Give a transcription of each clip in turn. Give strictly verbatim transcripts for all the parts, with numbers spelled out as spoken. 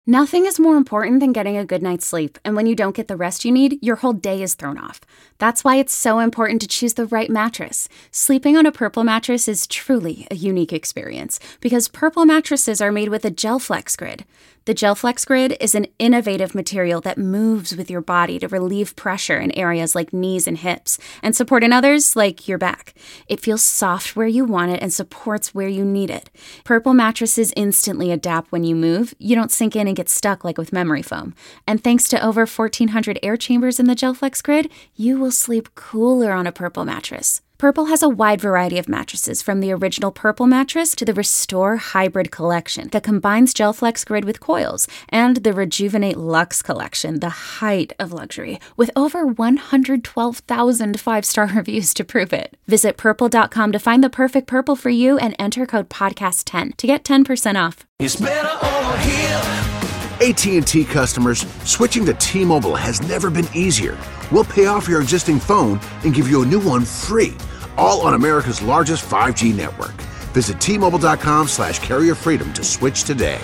Nothing is more important than getting a good night's sleep, and when you don't get the rest you need, your whole day is thrown off. That's why it's so important to choose the right mattress. Sleeping on a Purple mattress is truly a unique experience, because Purple mattresses are made with a GelFlex Grid. The GelFlex Grid is an innovative material that moves with your body to relieve pressure in areas like knees and hips, and support in others like your back. It feels soft where you want it and supports where you need it. Purple mattresses instantly adapt when you move. You don't sink in and get stuck like with memory foam. And thanks to over fourteen hundred air chambers in the GelFlex Grid, you will sleep cooler on a Purple mattress. Purple has a wide variety of mattresses, from the original Purple mattress to the Restore Hybrid collection that combines GelFlex Grid with coils, and the Rejuvenate Luxe collection, the height of luxury, with over one hundred twelve thousand five-star reviews to prove it. Visit purple dot com to find the perfect Purple for you and enter code podcast ten to get ten percent off. It's better over here. A T and T customers, switching to T-Mobile has never been easier. We'll pay off your existing phone and give you a new one free, all on America's largest five G network. Visit T Mobile dot com slash carrier freedom to switch today.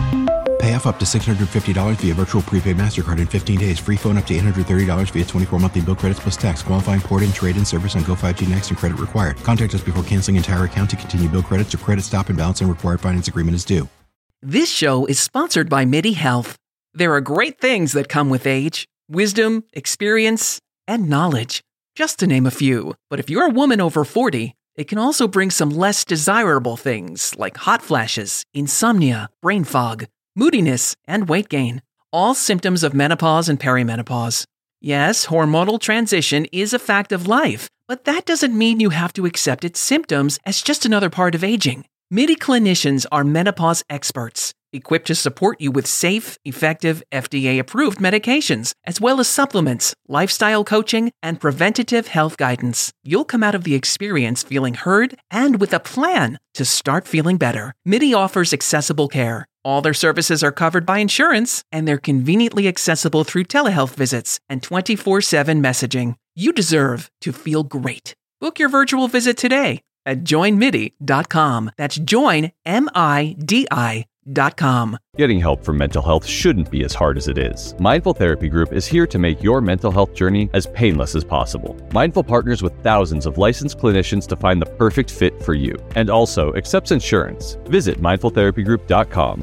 Pay off up to six hundred fifty dollars via virtual prepaid MasterCard in fifteen days. Free phone up to eight hundred thirty dollars via twenty-four monthly bill credits plus tax. Qualifying port and trade-in service on Go five G Next and credit required. Contact us before canceling entire account to continue bill credits or credit stop and balance and required finance agreement is due. This show is sponsored by MIDI Health. There are great things that come with age: wisdom, experience, and knowledge, just to name a few. But if you're a woman over forty, it can also bring some less desirable things like hot flashes, insomnia, brain fog, moodiness, and weight gain. All symptoms of menopause and perimenopause. Yes, hormonal transition is a fact of life, but that doesn't mean you have to accept its symptoms as just another part of aging. MIDI clinicians are menopause experts, equipped to support you with safe, effective, F D A-approved medications, as well as supplements, lifestyle coaching, and preventative health guidance. You'll come out of the experience feeling heard and with a plan to start feeling better. MIDI offers accessible care. All their services are covered by insurance, and they're conveniently accessible through telehealth visits and twenty-four seven messaging. You deserve to feel great. Book your virtual visit today at join midi dot com. That's join, M I D I dot com. Getting help for mental health shouldn't be as hard as it is. Mindful Therapy Group is here to make your mental health journey as painless as possible. Mindful partners with thousands of licensed clinicians to find the perfect fit for you, and also accepts insurance. Visit mindful therapy group dot com.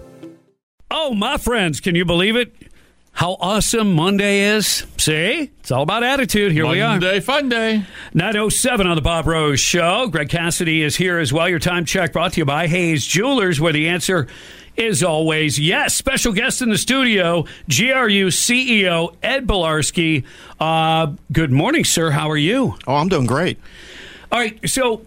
Oh, my friends, can you believe it? How awesome Monday is. See? It's all about attitude. Here Monday, we are. Monday, fun day. nine oh seven on the Bob Rose Show. Greg Cassidy is here as well. Your time check brought to you by Hayes Jewelers, where the answer is always yes. Special guest in the studio, G R U C E O Ed Bolarski. Uh, good morning, sir. How are you? Oh, I'm doing great. All right. So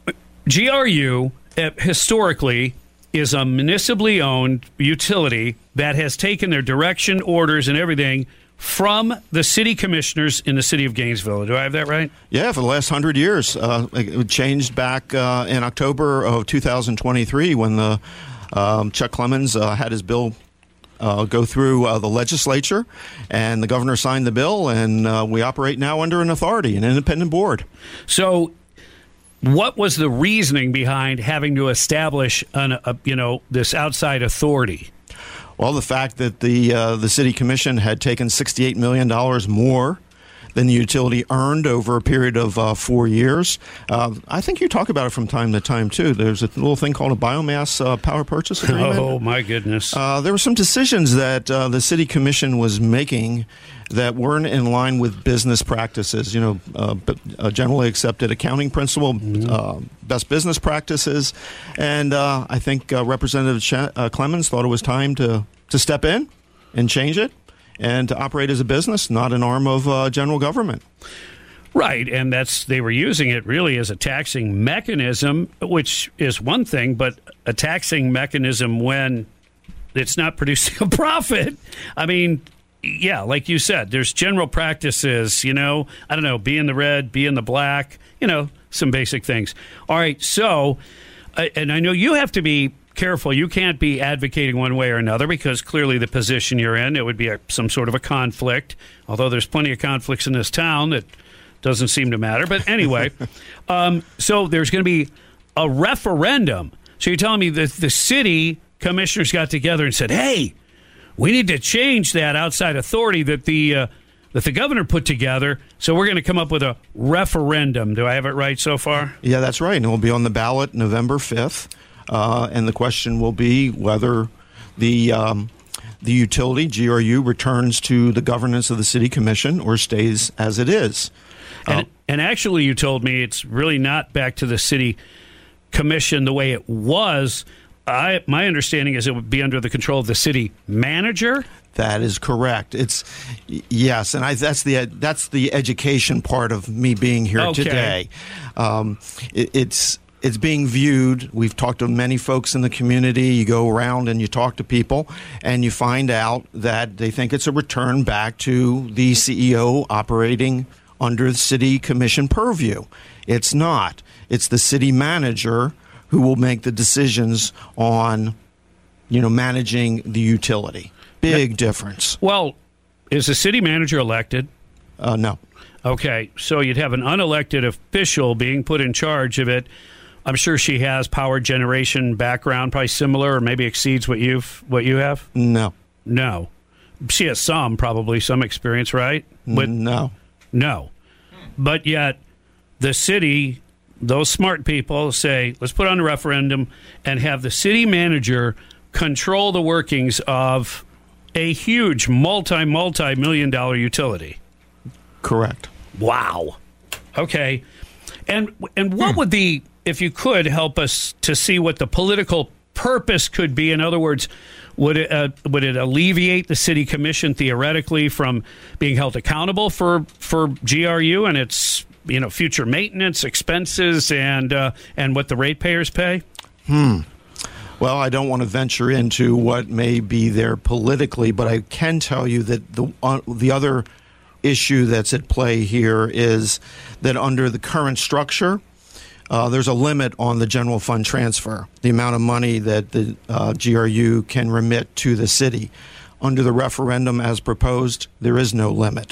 G R U, uh, historically, is a municipally owned utility that has taken their direction, orders, and everything from the city commissioners in the city of Gainesville. Do I have that right? Yeah, for the last hundred years. Uh, it changed back uh, in October of two thousand twenty-three when the um, Chuck Clemens uh, had his bill uh, go through uh, the legislature, and the governor signed the bill, and uh, we operate now under an authority, an independent board. So what was the reasoning behind having to establish an, a, you know, this outside authority? Well, the fact that the uh, the city commission had taken sixty-eight million dollars more than the utility earned over a period of uh, four years. Uh, I think you talk about it from time to time, too. There's a little thing called a biomass uh, power purchase agreement. Oh, my goodness. Uh, there were some decisions that uh, the city commission was making that weren't in line with business practices, you know, uh, uh, generally accepted accounting principle, mm-hmm. uh, best business practices. And uh, I think uh, Representative Ch- uh, Clemens thought it was time to, to step in and change it and to operate as a business, not an arm of uh, general government. Right, and that's they were using it really as a taxing mechanism, which is one thing, but a taxing mechanism when it's not producing a profit. I mean, yeah, like you said, there's general practices, you know, I don't know, be in the red, be in the black, you know, some basic things. All right, so, uh, and I know you have to be careful. You can't be advocating one way or another because clearly the position you're in, it would be a, some sort of a conflict, although there's plenty of conflicts in this town that doesn't seem to matter. But anyway, um, so there's going to be a referendum. So you're telling me that the city commissioners got together and said, hey, we need to change that outside authority that the uh, that the governor put together. So we're going to come up with a referendum. Do I have it right so far? Yeah, that's right. And it will be on the ballot November fifth. Uh, and the question will be whether the um, the utility, G R U, returns to the governance of the city commission or stays as it is. And, Uh, and actually, you told me it's really not back to the city commission the way it was. I, my understanding is it would be under the control of the city manager. That is correct. It's yes, and I, that's the that's the education part of me being here Okay. today. Um, it, it's it's being viewed. We've talked to many folks in the community. You go around and you talk to people, and you find out that they think it's a return back to the C E O operating under the city commission purview. It's not. It's the city manager who will make the decisions on, you know, managing the utility. Big difference. Well, is the city manager elected? Uh, no. Okay, so you'd have an unelected official being put in charge of it. I'm sure she has power generation background, probably similar or maybe exceeds what you've what you have. No. No, she has some, probably some experience, right? But no. no, but yet the city, those smart people say, let's put on a referendum and have the city manager control the workings of a huge multi multi million dollar utility. Correct. Wow. Okay. And and what would the, if you could help us to see what the political purpose could be? In other words, would it uh, would it alleviate the city commission theoretically from being held accountable for for G R U and its, you know, future maintenance expenses and uh, and what the ratepayers pay? Hmm. Well, I don't want to venture into what may be there politically, but I can tell you that the uh, the other issue that's at play here is that under the current structure, uh, there's a limit on the general fund transfer, the amount of money that the uh, G R U can remit to the city. Under the referendum as proposed, there is no limit.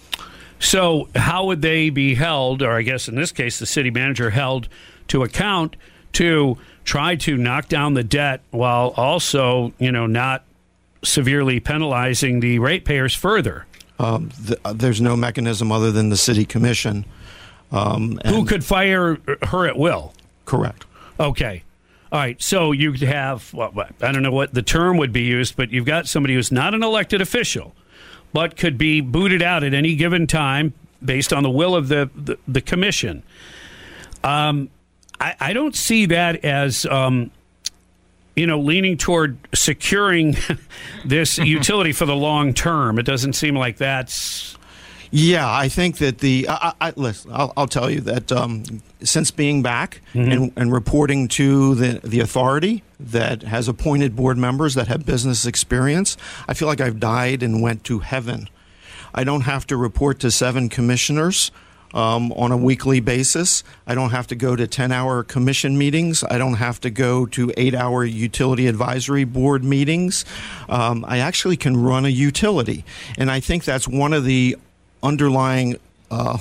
So how would they be held, or I guess in this case the city manager held to account to try to knock down the debt while also, you know, not severely penalizing the ratepayers further? Um, th- there's no mechanism other than the city commission. Um, and Who could fire her at will? Correct. Okay. All right. So you have, well, I don't know what the term would be used, but you've got somebody who's not an elected official, but could be booted out at any given time based on the will of the, the, the commission. Um, I, I don't see that as, um, you know, leaning toward securing this utility for the long term. It doesn't seem like that's... Yeah, I think that the I, I, listen, I'll, I'll tell you that um, since being back mm-hmm. and, and reporting to the, the authority that has appointed board members that have business experience, I feel like I've died and went to heaven. I don't have to report to seven commissioners um, on a weekly basis. I don't have to go to ten-hour commission meetings. I don't have to go to eight-hour utility advisory board meetings. Um, I actually can run a utility, and I think that's one of the underlying uh,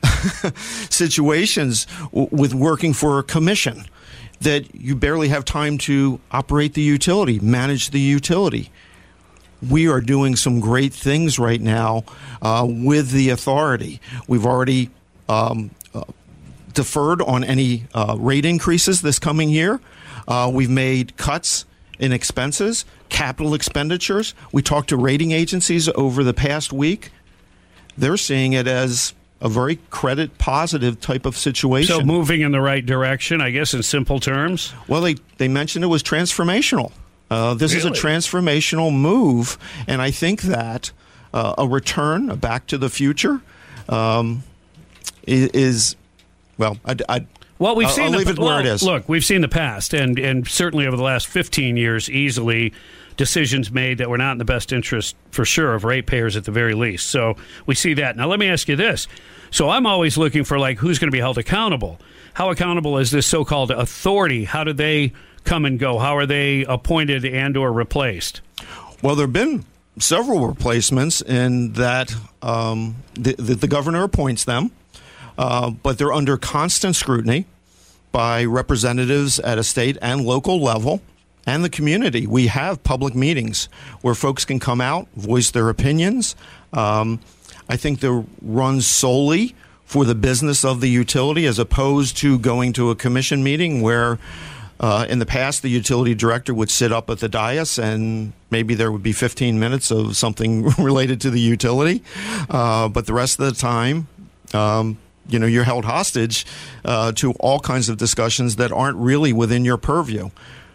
situations w- with working for a commission, that you barely have time to operate the utility, manage the utility. We are doing some great things right now uh, with the authority. We've already um, uh, deferred on any uh, rate increases this coming year. Uh, we've made cuts in expenses, capital expenditures. We talked to rating agencies over the past week. They're seeing it as a very credit positive type of situation. So moving in the right direction, I guess, in simple terms? Well, they, they mentioned it was transformational. Uh, this really? is a transformational move, and I think that uh, a return, a back to the future, um, is, is, well, I, I, well, we've I'll, seen I'll the, leave it where well, it is. Look, we've seen the past, and, and certainly over the last fifteen years, easily, decisions made that were not in the best interest, for sure, of ratepayers at the very least. So we see that. Now, let me ask you this. So I'm always looking for, like, who's going to be held accountable? How accountable is this so-called authority? How do they come and go? How are they appointed and or replaced? Well, there have been several replacements in that um, the, the, the governor appoints them, uh, but they're under constant scrutiny by representatives at a state and local level. and the community. We have public meetings where folks can come out, voice their opinions. Um, I think they're run solely for the business of the utility, as opposed to going to a commission meeting where uh, in the past the utility director would sit up at the dais and maybe there would be fifteen minutes of something related to the utility. Uh, but the rest of the time, um, you know, you're held hostage uh, to all kinds of discussions that aren't really within your purview.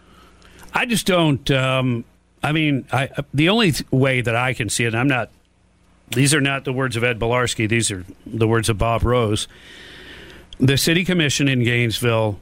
I just don't, um, I mean, I, the only th- way that I can see it, I'm not, these are not the words of Ed Bolarski, these are the words of Bob Rose. The city commission in Gainesville,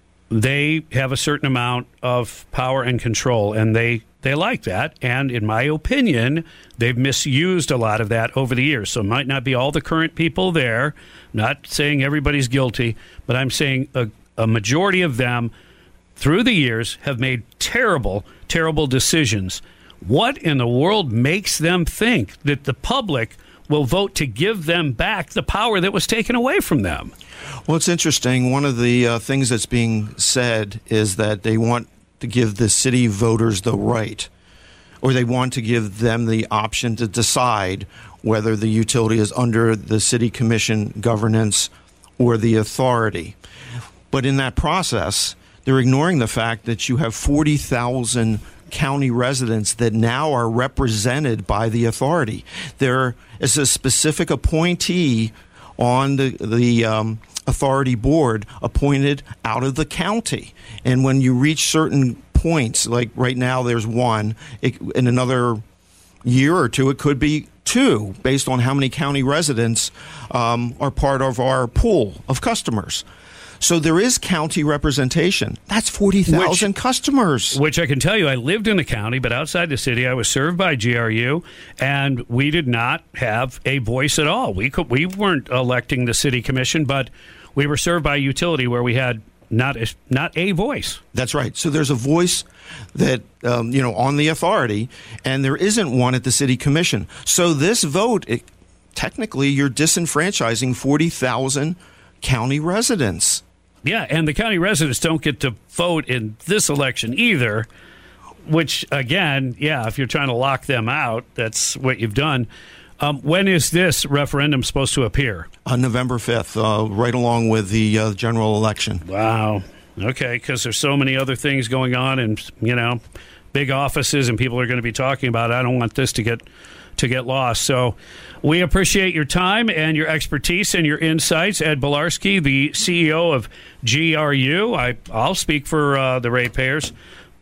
they have a certain amount of power and control, and they, they like that. And in my opinion, they've misused a lot of that over the years. So it might not be all the current people there, not saying everybody's guilty, but I'm saying a, a majority of them through the years have made terrible, terrible decisions. What in the world makes them think that the public will vote to give them back the power that was taken away from them? Well, it's interesting. One of the uh, things that's being said is that they want to give the city voters the right, or they want to give them the option to decide whether the utility is under the city commission governance or the authority. But in that process, they're ignoring the fact that you have forty thousand county residents that now are represented by the authority. There is a specific appointee on the, the um, authority board appointed out of the county. And when you reach certain points, like right now there's one, it, in another year or two it could be two, based on how many county residents um, are part of our pool of customers. So there is county representation. That's forty thousand customers. Which I can tell you, I lived in the county, but outside the city, I was served by G R U, and we did not have a voice at all. We could, we weren't electing the city commission, but we were served by a utility where we had not a, not a voice. That's right. So there's a voice that, um, you know, on the authority, and there isn't one at the city commission. So this vote, it, technically, you're disenfranchising forty thousand county residents. Yeah, and the county residents don't get to vote in this election either, which, again, yeah, if you're trying to lock them out, that's what you've done. Um, when is this referendum supposed to appear? On November fifth, uh, right along with the uh, general election. Wow. Okay, because there's so many other things going on and, you know, big offices and people are going to be talking about it. I don't want this to get to get lost. So we appreciate your time and your expertise and your insights. Ed Bolarski, the C E O of G R U. I, I'll speak for uh, the ratepayers.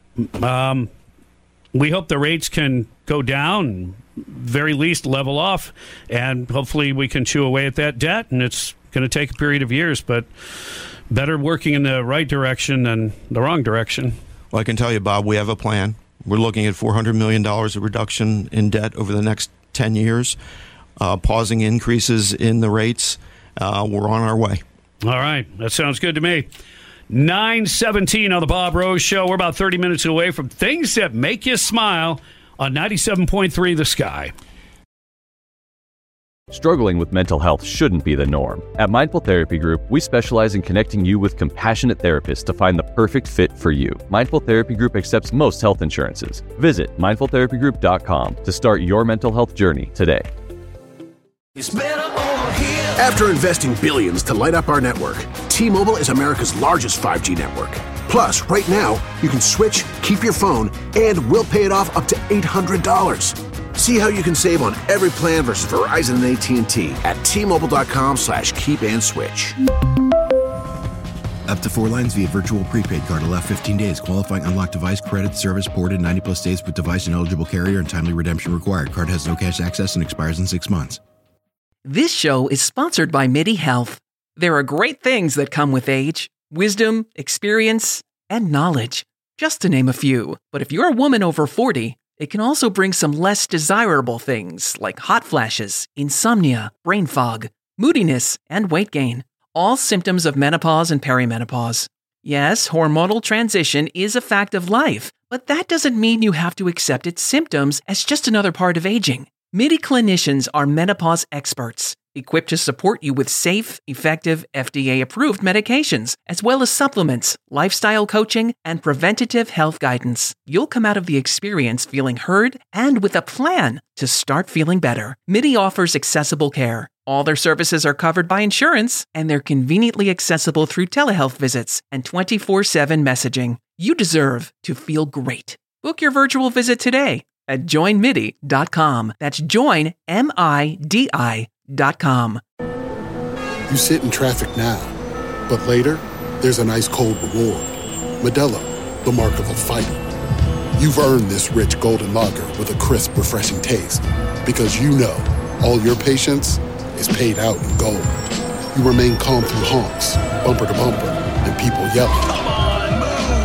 Um, we hope the rates can go down, very least level off, and hopefully we can chew away at that debt. And it's going to take a period of years, but better working in the right direction than the wrong direction. Well, I can tell you, Bob, we have a plan. We're looking at four hundred million dollars of reduction in debt over the next ten years, uh, pausing increases in the rates. Uh, we're on our way. All right. That sounds good to me. nine seventeen on the Bob Rose Show. We're about thirty minutes away from things that make you smile on ninety-seven point three The Sky. Struggling with mental health shouldn't be the norm. At Mindful Therapy Group, we specialize in connecting you with compassionate therapists to find the perfect fit for you. Mindful Therapy Group accepts most health insurances. Visit mindful therapy group dot com to start your mental health journey today. It's better over here. After investing billions to light up our network, T-Mobile is America's largest five G network. Plus, right now, you can switch, keep your phone, and we'll pay it off up to eight hundred dollars. See how you can save on every plan versus Verizon and A T and T at T-Mobile.com slash keep and switch. Up to four lines via virtual prepaid card. Allow fifteen days. Qualifying unlocked device credit service ported ninety plus days with device and eligible carrier and timely redemption required. Card has no cash access and expires in six months. This show is sponsored by MIDI Health. There are great things that come with age, wisdom, experience, and knowledge, just to name a few. But if you're a woman over forty, it can also bring some less desirable things like hot flashes, insomnia, brain fog, moodiness, and weight gain. All symptoms of menopause and perimenopause. Yes, hormonal transition is a fact of life, but that doesn't mean you have to accept its symptoms as just another part of aging. MIDI clinicians are menopause experts, equipped to support you with safe, effective, F D A-approved medications, as well as supplements, lifestyle coaching, and preventative health guidance. You'll come out of the experience feeling heard and with a plan to start feeling better. MIDI offers accessible care. All their services are covered by insurance, and they're conveniently accessible through telehealth visits and twenty-four seven messaging. You deserve to feel great. Book your virtual visit today at join midi dot com. That's join, M I D I dot com. You sit in traffic now, but later, there's an ice cold reward. Modelo, the mark of a fighter. You've earned this rich golden lager with a crisp, refreshing taste. Because you know, all your patience is paid out in gold. You remain calm through honks, bumper to bumper, and people yelling. Come on,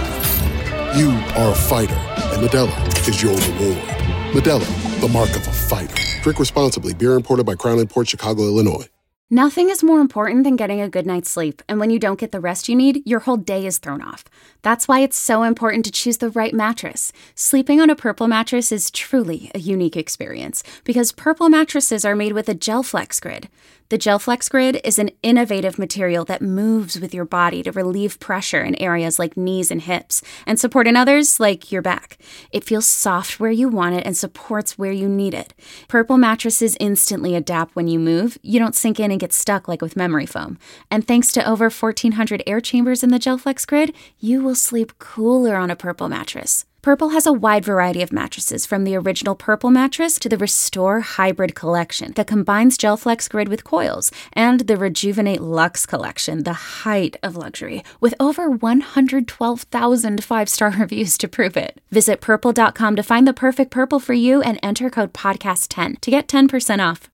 move! You are a fighter, and Modelo is your reward. Modelo, the mark of a fighter. Drink responsibly. Beer imported by Crown Imports, Chicago, Illinois. Nothing is more important than getting a good night's sleep, and when you don't get the rest you need, your whole day is thrown off. That's why it's so important to choose the right mattress. Sleeping on a Purple mattress is truly a unique experience, because Purple mattresses are made with a GelFlex Grid. The GelFlex Grid is an innovative material that moves with your body to relieve pressure in areas like knees and hips, and support in others like your back. It feels soft where you want it and supports where you need it. Purple mattresses instantly adapt when you move. You don't sink in and get stuck like with memory foam. And thanks to over fourteen hundred air chambers in the GelFlex Grid, you will sleep cooler on a Purple mattress. Purple has a wide variety of mattresses, from the original Purple mattress to the Restore Hybrid collection that combines GelFlex Grid with coils, and the Rejuvenate Luxe collection, the height of luxury, with over one hundred twelve thousand five-star reviews to prove it. Visit purple dot com to find the perfect Purple for you and enter code podcast ten to get ten percent off.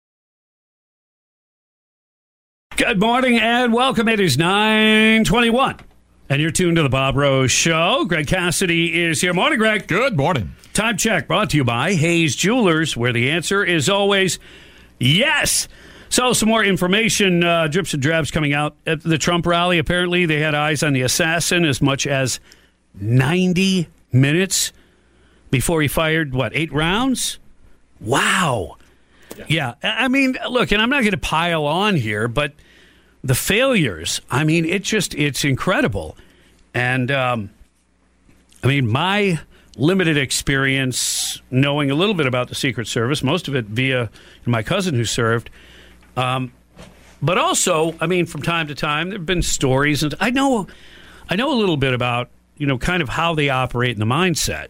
Good morning and welcome. It is nine twenty-one. And you're tuned to the Bob Rose Show. Greg Cassidy is here. Morning, Greg. Good morning. Time check brought to you by Hayes Jewelers, where the answer is always yes. So some more information, uh, drips and drabs coming out at the Trump rally. Apparently they had eyes on the assassin as much as ninety minutes before he fired, what, eight rounds? Wow. Yeah. yeah. I mean, look, and I'm not going to pile on here, but the failures, I mean, it just, it's incredible. And, um, I mean, my limited experience knowing a little bit about the Secret Service, most of it via my cousin who served, um, but also, I mean, from time to time, there have been stories, and I know, I know a little bit about, you know, kind of how they operate in the mindset.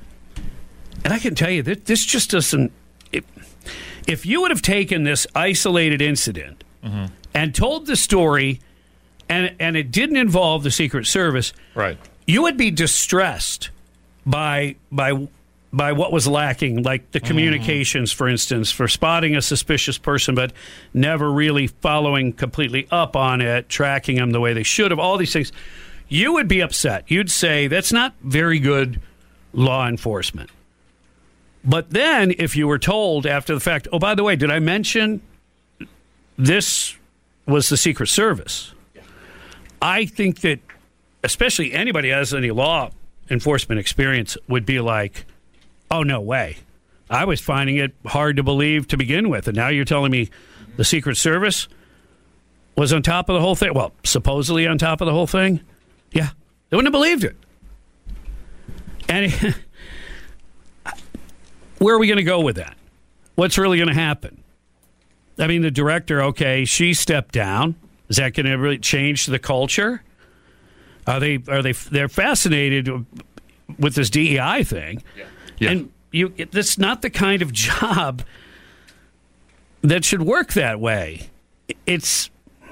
And I can tell you that this just doesn't, it, if you would have taken this isolated incident mm-hmm. and told the story, and and it didn't involve the Secret Service, right, you would be distressed by by by what was lacking, like the communications, mm-hmm. for instance, for spotting a suspicious person, but never really following completely up on it, tracking them the way they should have, all these things. You would be upset. You'd say, that's not very good law enforcement. But then, if you were told after the fact, oh, by the way, did I mention this was the Secret Service? Yeah. I think that, especially anybody who has any law enforcement experience, would be like, oh, no way. I was finding it hard to believe to begin with, and now you're telling me the Secret Service was on top of the whole thing? Well, supposedly on top of the whole thing? Yeah. They wouldn't have believed it. And it, where are we going to go with that? What's really going to happen? I mean, the director, okay, she stepped down. Is that going to really change the culture? Are they? Are they? They're fascinated with this D E I thing, yeah. Yeah. and you. That's not the kind of job that should work that way. It's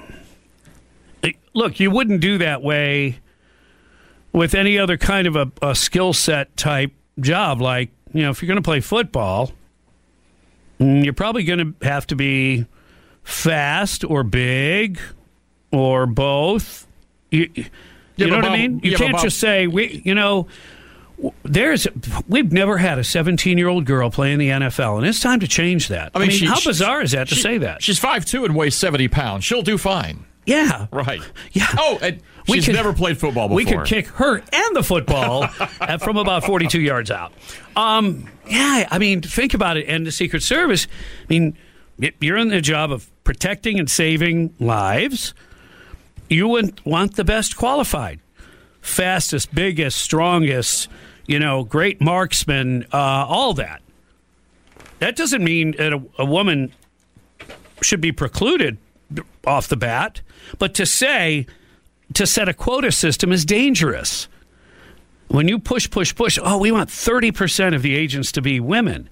look, you wouldn't do that way with any other kind of a, a skill set type job, like. You know, if you're going to play football, you're probably going to have to be fast or big or both. You, you yeah, know what Bob, I mean? You yeah, can't just say, we. you know, there's we've never had a seventeen-year-old girl play in the N F L, and it's time to change that. I mean, I mean she, how bizarre is that to she, say that? She's five two and weighs seventy pounds. She'll do fine. Yeah. Right. Yeah. Oh, and she's could, never played football before. We could kick her and the football at, from about forty-two yards out. Um, yeah, I mean, think about it. And the Secret Service, I mean, you're in the job of protecting and saving lives. You would want the best qualified, fastest, biggest, strongest, you know, great marksman, uh, all that. That doesn't mean that a, a woman should be precluded off the bat, but to say, to set a quota system is dangerous. When you push, push, push, oh, we want thirty percent of the agents to be women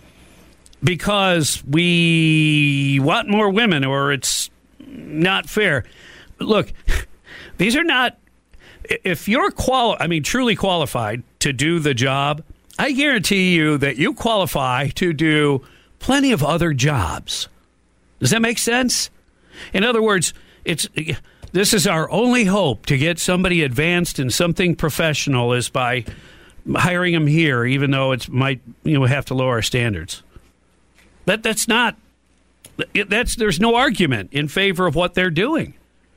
because we want more women or it's not fair. Look, these are not, if you're quali- I mean, truly qualified to do the job, I guarantee you that you qualify to do plenty of other jobs. Does that make sense? In other words, it's this is our only hope to get somebody advanced in something professional is by hiring them here, even though it might you know have to lower our standards. That that's not that's there's no argument in favor of what they're doing.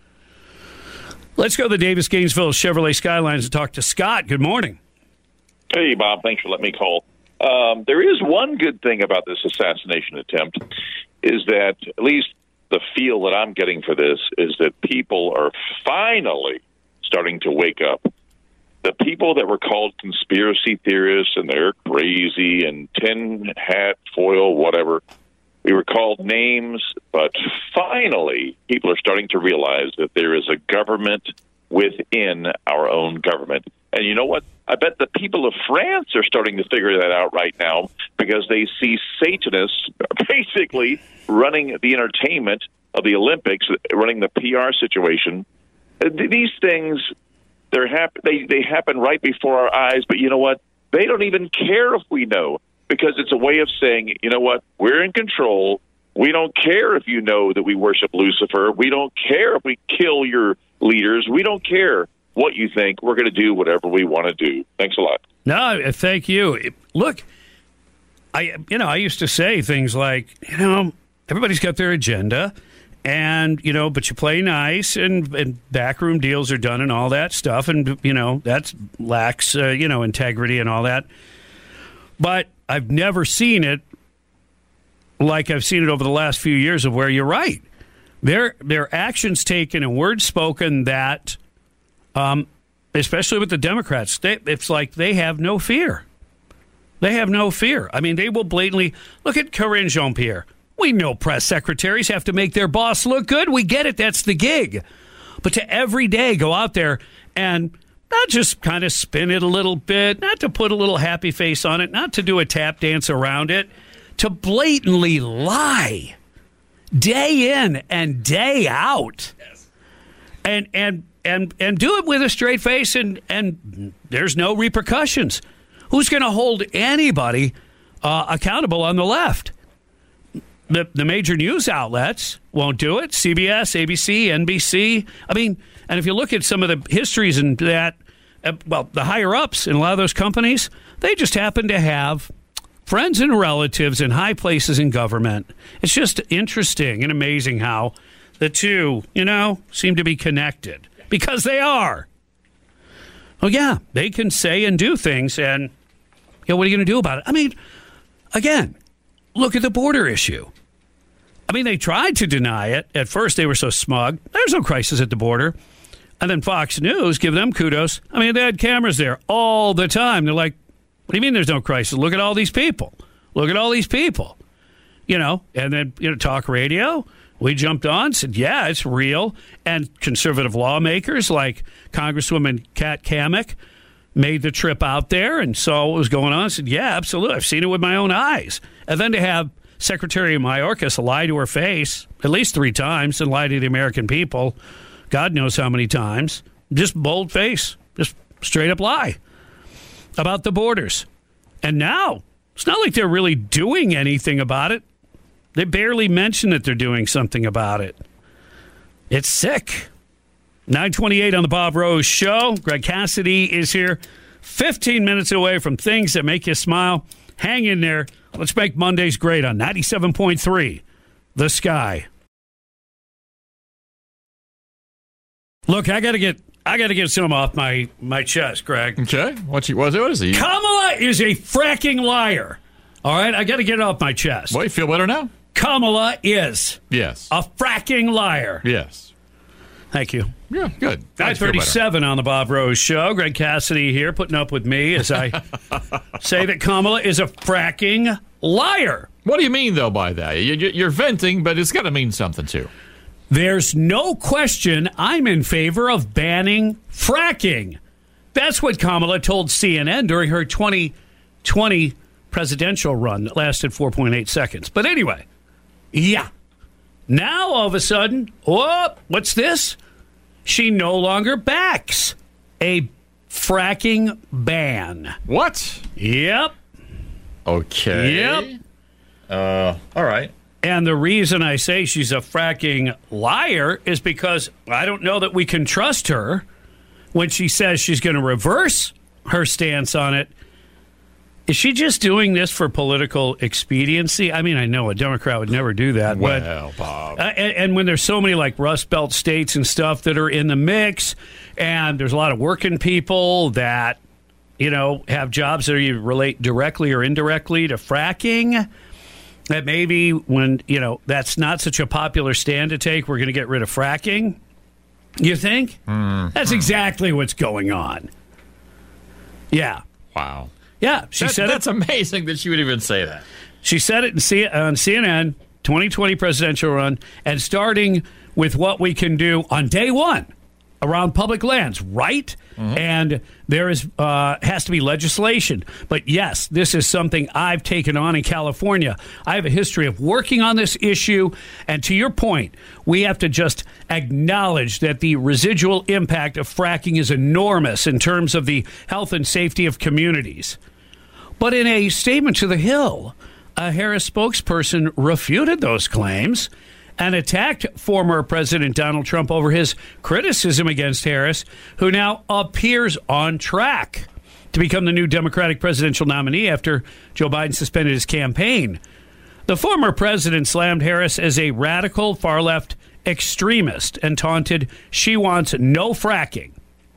Let's go to the Davis Gainesville Chevrolet Skylines and talk to Scott. Good morning. Hey, Bob. Thanks for letting me call. Um, there is one good thing about this assassination attempt is that at least the feel that I'm getting for this is that people are finally starting to wake up. The people that were called conspiracy theorists and they're crazy and tin hat, foil, whatever, we were called names, but finally people are starting to realize that there is a government within our own government. And you know what? I bet the people of France are starting to figure that out right now because they see Satanists basically running the entertainment of the Olympics, running the P R situation. These things, they're hap- they, they happen right before our eyes, but you know what? They don't even care if we know because it's a way of saying, you know what? We're in control. We don't care if you know that we worship Lucifer. We don't care if we kill your leaders. We don't care what you think. We're going to do whatever we want to do. Thanks a lot. No, thank you. Look, I you know I used to say things like, you know, everybody's got their agenda, and you know, but you play nice, and, and backroom deals are done, and all that stuff, and you know that lacks uh, you know integrity and all that. But I've never seen it like I've seen it over the last few years of where you're right. There, there are actions taken and words spoken that. Um, especially with the Democrats, they, it's like they have no fear. They have no fear. I mean, they will blatantly look at Karine Jean-Pierre. We know press secretaries have to make their boss look good. We get it. That's the gig. But to every day go out there and not just kind of spin it a little bit, not to put a little happy face on it, not to do a tap dance around it, to blatantly lie day in and day out. Yes. And, and, And and do it with a straight face, and, and there's no repercussions. Who's going to hold anybody uh, accountable on the left? The the major news outlets won't do it. C B S, A B C, N B C. I mean, and if you look at some of the histories and that, uh, well, the higher ups in a lot of those companies, they just happen to have friends and relatives in high places in government. It's just interesting and amazing how the two, you know, seem to be connected. Because they are. Oh, yeah, they can say and do things, and you know, what are you going to do about it? I mean, again, look at the border issue. I mean, they tried to deny it. At first, they were so smug. There's no crisis at the border. And then Fox News, give them kudos. I mean, they had cameras there all the time. They're like, what do you mean there's no crisis? Look at all these people. Look at all these people. You know, and then, you know, talk radio. We jumped on, said, yeah, it's real. And conservative lawmakers like Congresswoman Kat Cammack made the trip out there and saw what was going on. Said, yeah, absolutely. I've seen it with my own eyes. And then to have Secretary Mayorkas lie to her face at least three times and lie to the American people, God knows how many times, just bold face, just straight up lie about the borders. And now it's not like they're really doing anything about it. They barely mention that they're doing something about it. It's sick. nine twenty-eight on the Bob Rose Show. Greg Cassidy is here. fifteen minutes away from things that make you smile. Hang in there. Let's make Mondays great on ninety-seven point three The Sky. Look, I got to get I got to get some off my, my chest, Greg. Okay. What, you, what, what is he? Kamala is a fracking liar. All right? I got to get it off my chest. Well, you feel better now? Kamala is Yes. a fracking liar. Yes. Thank you. Yeah, good. nine thirty-seven on the Bob Rose Show. Greg Cassidy here putting up with me as I say that Kamala is a fracking liar. What do you mean, though, by that? You- you- You're venting, but it's got to mean something, too. There's no question I'm in favor of banning fracking. That's what Kamala told C N N during her twenty twenty presidential run that lasted four point eight seconds. But anyway, yeah. Now, all of a sudden, oh, what's this? She no longer backs a fracking ban. What? Yep. Okay. Yep. Uh, all right. And the reason I say she's a fracking liar is because I don't know that we can trust her when she says she's going to reverse her stance on it. Is she just doing this for political expediency? I mean, I know a Democrat would never do that. Well, but, Bob. Uh, and, and when there's so many like Rust Belt states and stuff that are in the mix, and there's a lot of working people that, you know, have jobs that you relate directly or indirectly to fracking, that maybe when, you know, that's not such a popular stand to take, we're going to get rid of fracking. You think? Mm. That's exactly what's going on. Yeah. Wow. Yeah, she that, said that's it. That's amazing that she would even say that. She said it in C- on C N N, twenty twenty presidential run, and starting with what we can do on day one around public lands, right? Mm-hmm. And there is uh, has to be legislation. But yes, this is something I've taken on in California. I have a history of working on this issue. And to your point, we have to just acknowledge that the residual impact of fracking is enormous in terms of the health and safety of communities. But in a statement to The Hill, a Harris spokesperson refuted those claims and attacked former President Donald Trump over his criticism against Harris, who now appears on track to become the new Democratic presidential nominee after Joe Biden suspended his campaign. The former president slammed Harris as a radical far-left extremist and taunted she wants no fracking.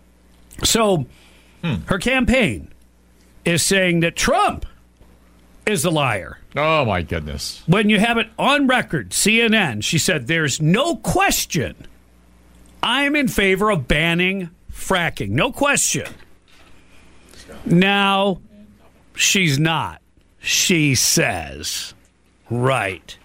So hmm. her campaign is saying that Trump is the liar. Oh, my goodness. When you have it on record, C N N, she said, there's no question I'm in favor of banning fracking. No question. Now, she's not. She says, right.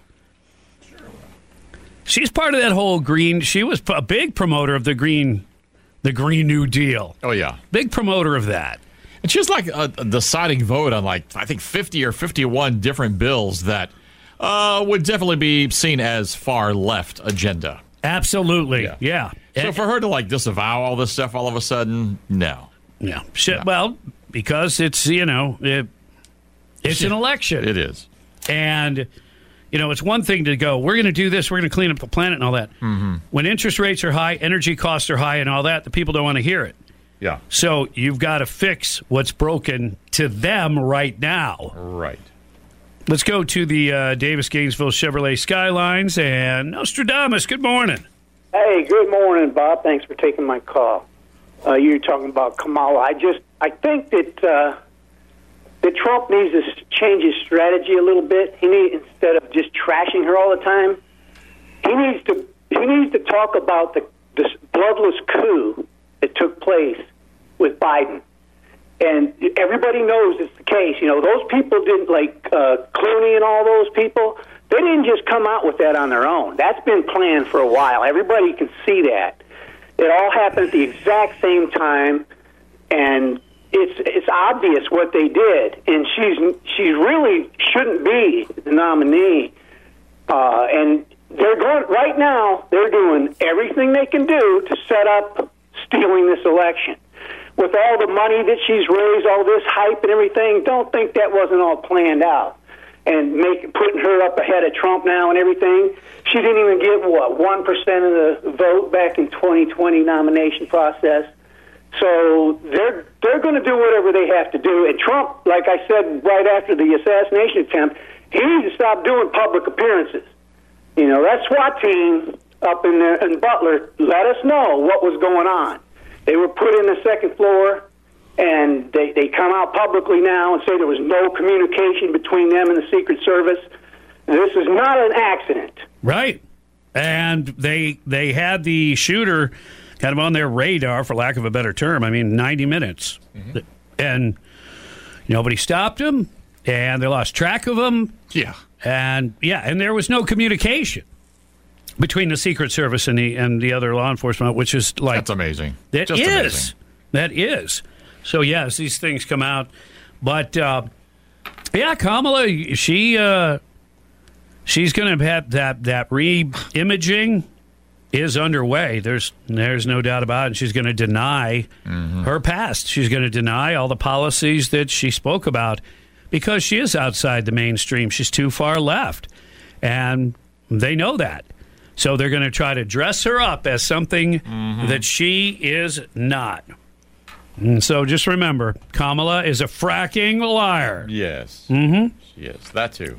She's part of that whole green. She was a big promoter of the green, the Green New Deal. Oh, yeah. Big promoter of that. And she was like a, a deciding vote on like, I think, fifty or fifty-one different bills that uh, would definitely be seen as far left agenda. Absolutely. Yeah. yeah. So and, for her to like disavow all this stuff all of a sudden, no. Yeah. She, no. Well, because it's, you know, it, it's an election. It is. And, you know, it's one thing to go, we're going to do this, we're going to clean up the planet and all that. Mm-hmm. When interest rates are high, energy costs are high and all that, the people don't want to hear it. Yeah. So you've got to fix what's broken to them right now. Right. Let's go to the uh, Davis-Gainesville Chevrolet Skylines and Nostradamus. Good morning. Hey, good morning, Bob. Thanks for taking my call. Uh, you're talking about Kamala. I just, I think that uh, that Trump needs to change his strategy a little bit. He need, instead of just trashing her all the time, he needs to he needs to talk about the this bloodless coup that took place with Biden. And everybody knows it's the case. You know, those people didn't, like uh, Clooney and all those people, they didn't just come out with that on their own. That's been planned for a while. Everybody can see that. It all happened at the exact same time, and it's it's obvious what they did. And she's she really shouldn't be the nominee. Uh, and they're going right now. They're doing everything they can do to set up stealing this election. With all the money that she's raised, all this hype and everything, don't think that wasn't all planned out. And make putting her up ahead of Trump now and everything. She didn't even get, what, one percent of the vote back in twenty twenty nomination process. So they're they're going to do whatever they have to do. And Trump, like I said right after the assassination attempt, he needs to stop doing public appearances. You know, that SWAT team up in, the, in Butler let us know what was going on. They were put in the second floor, and they, they come out publicly now and say there was no communication between them and the Secret Service. This is not an accident. Right. And they they had the shooter kind of on their radar, for lack of a better term. I mean, ninety minutes. Mm-hmm. And nobody stopped him, and they lost track of him. Yeah. And, yeah, and there was no communication between the Secret Service and the and the other law enforcement, which is like... That's amazing. That Just is. amazing. That is. So, yes, these things come out. But, uh, yeah, Kamala, she... Uh, She's going to have that, that re-imaging is underway. There's there's no doubt about it. And she's going to deny mm-hmm. her past. She's going to deny all the policies that she spoke about because she is outside the mainstream. She's too far left. And they know that. So they're going to try to dress her up as something mm-hmm. that she is not. And so just remember, Kamala is a fracking liar. Yes. Mm-hmm. She is. That too.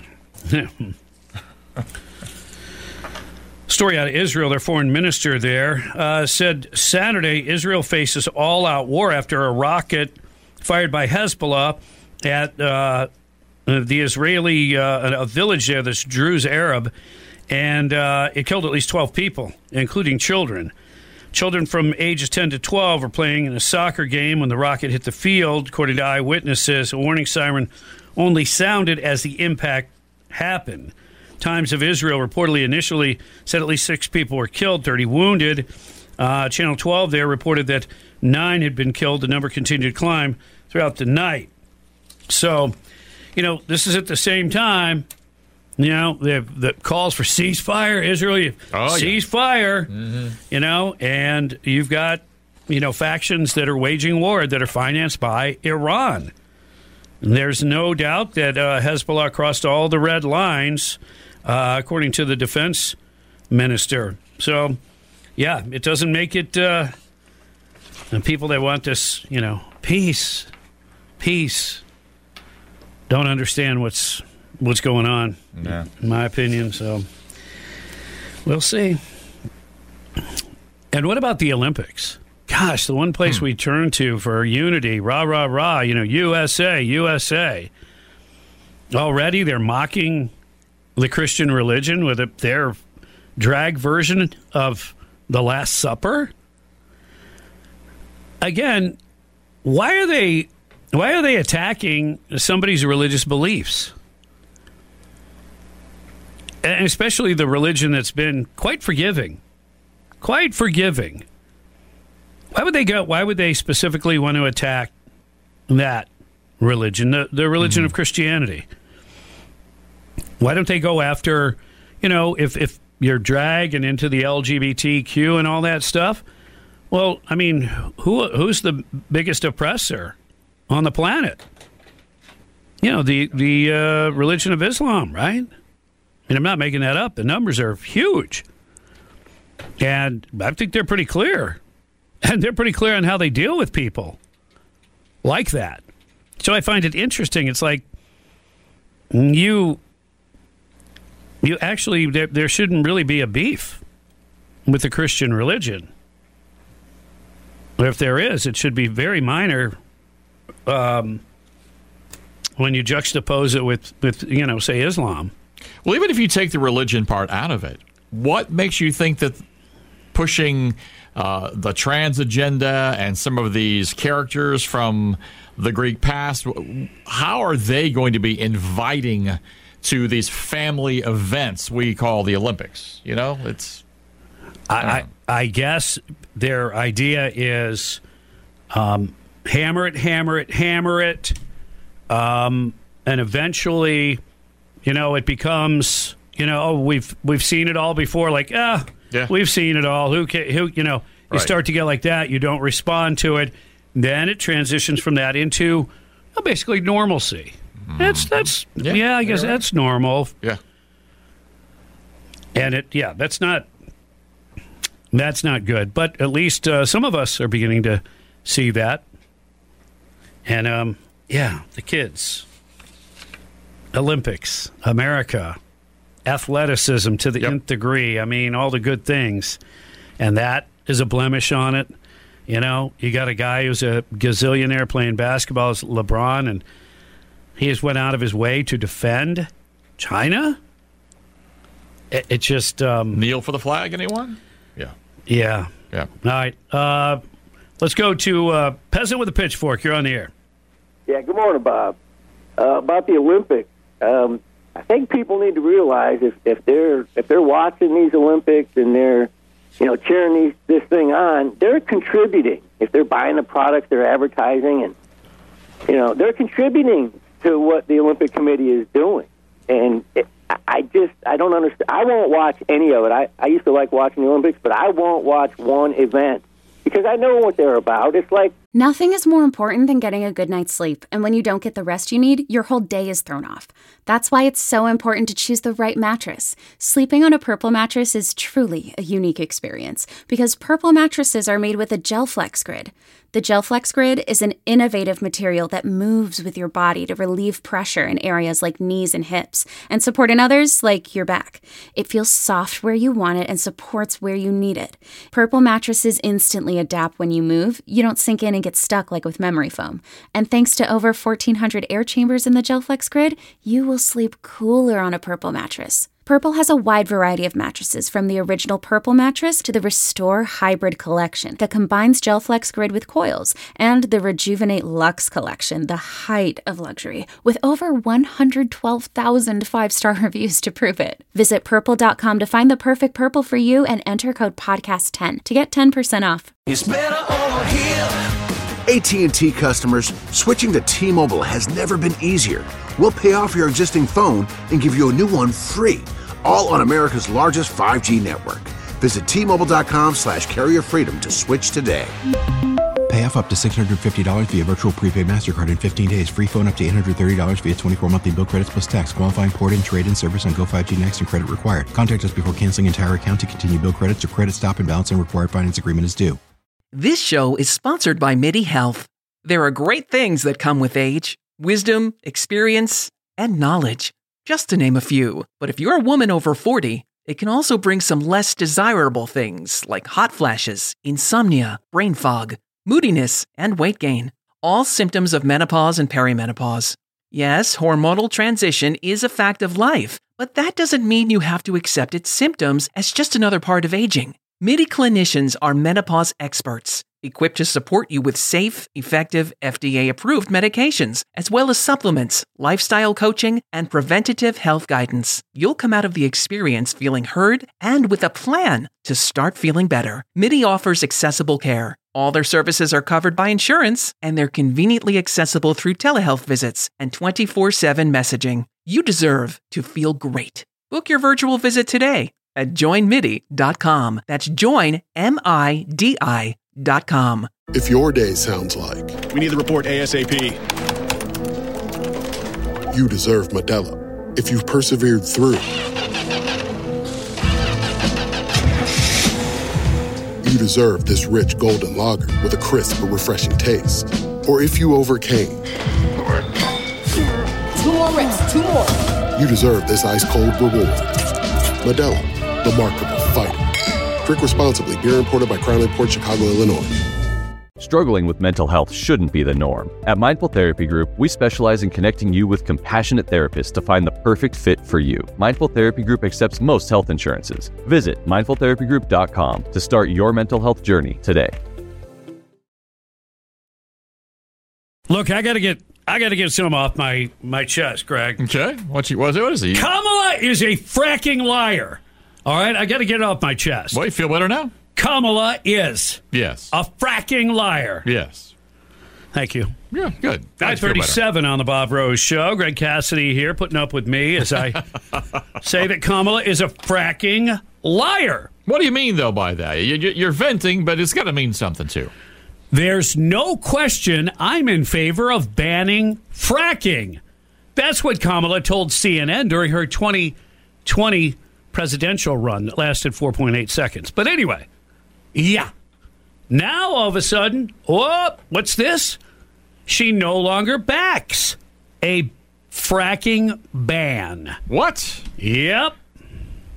Story out of Israel. Their foreign minister there uh, said Saturday Israel faces all-out war after a rocket fired by Hezbollah at uh, the Israeli uh, a village there that's Druze Arab, and uh, it killed at least twelve people, including children. Children from ages ten to twelve were playing in a soccer game when the rocket hit the field. According to eyewitnesses, a warning siren only sounded as the impact happened. Times of Israel reportedly initially said at least six people were killed, thirty wounded. Uh, Channel twelve there reported that nine had been killed. The number continued to climb throughout the night. So, you know, this is at the same time, you know, the, the calls for ceasefire, Israel, oh, cease yeah. fire, mm-hmm. you know, and you've got, you know, factions that are waging war that are financed by Iran. There's no doubt that uh, Hezbollah crossed all the red lines, uh, according to the defense minister. So, yeah, it doesn't make it, uh, the people that want this, you know, peace, peace, don't understand what's what's going on, yeah. in my opinion. So, we'll see. And what about the Olympics? Gosh, the one place hmm. we turn to for unity, rah, rah, rah, you know, U S A, U S A. Already they're mocking the Christian religion with a, their drag version of the Last Supper. Again, why are they why are they attacking somebody's religious beliefs? And especially the religion that's been quite forgiving. Quite forgiving. Why would they go? Why would they specifically want to attack that religion, the, the religion mm-hmm. of Christianity? Why don't they go after, you know, if, if you're dragging into the L G B T Q and all that stuff? Well, I mean, who who's the biggest oppressor on the planet? You know, the, the uh, religion of Islam, right? And I'm not making that up. The numbers are huge. And I think they're pretty clear. And they're pretty clear on how they deal with people like that. So I find it interesting. It's like you, you actually, there, there shouldn't really be a beef with the Christian religion. Or if there is, it should be very minor um, when you juxtapose it with, with, you know, say Islam. Well, even if you take the religion part out of it, what makes you think that pushing uh, the trans agenda and some of these characters from the Greek past, how are they going to be inviting to these family events we call the Olympics? You know, it's... I, I, I guess their idea is um, hammer it, hammer it, hammer it, um, and eventually, you know, it becomes, you know, oh, we've we've seen it all before. Like, ah, yeah. we've seen it all. Who can, who, you know, you right. start to get like that. You don't respond to it. Then it transitions from that into well, basically normalcy. Mm. That's that's yeah, yeah I guess right. that's normal. Yeah, and it yeah, that's not. That's not good, but at least uh, some of us are beginning to see that. And, um, yeah, the kids. Olympics, America, athleticism to the Yep. nth degree. I mean, all the good things. And that is a blemish on it. You know, you got a guy who's a gazillionaire playing basketball as LeBron, and he just went out of his way to defend China. It, it just... Um, Kneel for the flag, anyone? Yeah. Yeah. Yeah. All right. Uh, let's go to uh, Peasant with a Pitchfork. You're on the air. Yeah, good morning, Bob. Uh, about the Olympics, um, I think people need to realize if, if they're if they're watching these Olympics and they're you know cheering these, this thing on, they're contributing. If they're buying the products, they're advertising, and you know they're contributing to what the Olympic Committee is doing. And it, I just I don't understand. I won't watch any of it. I, I used to like watching the Olympics, but I won't watch one event because I know what they're about. It's like Nothing is more important than getting a good night's sleep, and when you don't get the rest you need, your whole day is thrown off. That's why it's so important to choose the right mattress. Sleeping on a Purple mattress is truly a unique experience because Purple mattresses are made with a GelFlex Grid. The GelFlex Grid is an innovative material that moves with your body to relieve pressure in areas like knees and hips and support in others like your back. It feels soft where you want it and supports where you need it. Purple mattresses instantly adapt when you move. You don't sink in and get stuck like with memory foam. And thanks to over fourteen hundred air chambers in the GelFlex Grid, you will sleep cooler on a Purple mattress. Purple has a wide variety of mattresses, from the original Purple mattress to the Restore Hybrid collection that combines GelFlex Grid with coils, and the Rejuvenate Luxe collection, the height of luxury, with over one hundred twelve thousand five-star reviews to prove it. Visit purple dot com to find the perfect Purple for you and enter code podcast ten to get ten percent off. It's better over here. A T and T customers, switching to T-Mobile has never been easier. We'll pay off your existing phone and give you a new one free, all on America's largest five G network. Visit T Mobile dot com slash carrier freedom to switch today. Pay off up to six hundred fifty dollars via virtual prepaid MasterCard in fifteen days. Free phone up to eight hundred thirty dollars via twenty-four monthly bill credits plus tax. Qualifying port-in, trade-in service on Go five G Next and credit required. Contact us before canceling entire account to continue bill credits or credit stop and balance and required finance agreement is due. This show is sponsored by MIDI Health. There are great things that come with age: wisdom, experience, and knowledge, just to name a few. But if you're a woman over forty, it can also bring some less desirable things like hot flashes, insomnia, brain fog, moodiness, and weight gain, all symptoms of menopause and perimenopause. Yes, hormonal transition is a fact of life, but that doesn't mean you have to accept its symptoms as just another part of aging. MIDI clinicians are menopause experts, equipped to support you with safe, effective, F D A-approved medications, as well as supplements, lifestyle coaching, and preventative health guidance. You'll come out of the experience feeling heard and with a plan to start feeling better. MIDI offers accessible care. All their services are covered by insurance, and they're conveniently accessible through telehealth visits and twenty-four seven messaging. You deserve to feel great. Book your virtual visit today at join midi dot com. That's join, M I D I dot com. If your day sounds like we need the report ASAP, you deserve Modelo. If you've persevered through, you deserve this rich golden lager with a crisp but refreshing taste. Or if you overcame, two more reps, two more. You deserve this ice cold reward. Modelo, the mark of a fighter. Drink responsibly. Beer imported by Crown Imports, Chicago, Illinois. Struggling with mental health shouldn't be the norm. At Mindful Therapy Group, we specialize in connecting you with compassionate therapists to find the perfect fit for you. Mindful Therapy Group accepts most health insurances. Visit mindful therapy group dot com to start your mental health journey today. Look, I got to get I got to get some off my, my chest, Greg. Okay. What's he, what is, what is he? Kamala is a fracking liar. All right? I got to get it off my chest. Well, you feel better now? Kamala is yes a fracking liar. Yes. Thank you. Yeah, good. nine thirty-seven on the Bob Rose Show. Greg Cassidy here, putting up with me as I say that Kamala is a fracking liar. What do you mean, though, by that? You're venting, but it's got to mean something, too. There's no question I'm in favor of banning fracking. That's what Kamala told C N N during her twenty twenty presidential run that lasted four point eight seconds. But anyway, yeah. Now, all of a sudden, oh, what's this? She no longer backs a fracking ban. What? Yep.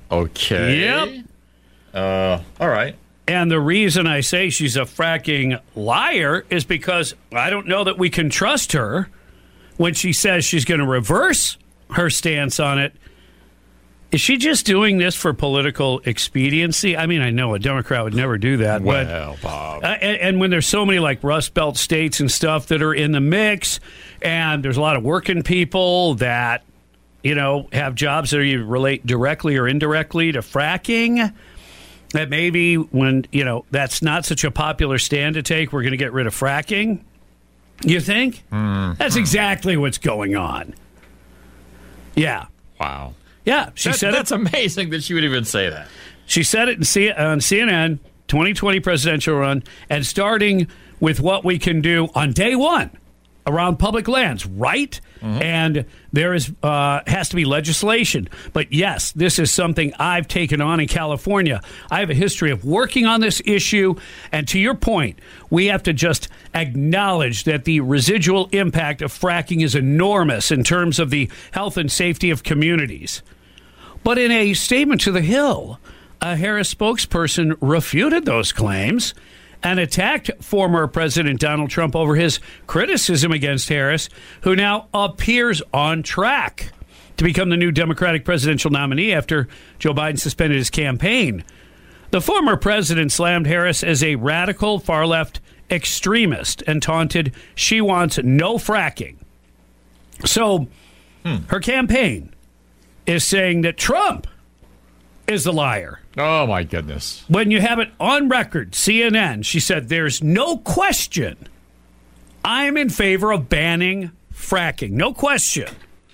Okay. Yep. Uh, all right. And the reason I say she's a fracking liar is because I don't know that we can trust her when she says she's going to reverse her stance on it. Is she just doing this for political expediency? I mean, I know a Democrat would never do that. Well, but, Bob. Uh, and, and when there's so many like Rust Belt states and stuff that are in the mix, and there's a lot of working people that, you know, have jobs that either relate directly or indirectly to fracking, that maybe when, you know, that's not such a popular stand to take, we're going to get rid of fracking. You think? Mm. That's exactly what's going on. Yeah. Wow. Yeah, she that, said that's it. amazing that she would even say that. She said it in C- on C N N, twenty twenty presidential run, and starting with what we can do on day one around public lands, right? Mm-hmm. And there is uh, has to be legislation. But yes, this is something I've taken on in California. I have a history of working on this issue. And to your point, we have to just acknowledge that the residual impact of fracking is enormous in terms of the health and safety of communities. But in a statement to The Hill, a Harris spokesperson refuted those claims and attacked former President Donald Trump over his criticism against Harris, who now appears on track to become the new Democratic presidential nominee after Joe Biden suspended his campaign. The former president slammed Harris as a radical far-left extremist and taunted she wants no fracking. So hmm. her campaign is saying that Trump is the liar. Oh, my goodness. When you have it on record, C N N, she said, there's no question I'm in favor of banning fracking. No question.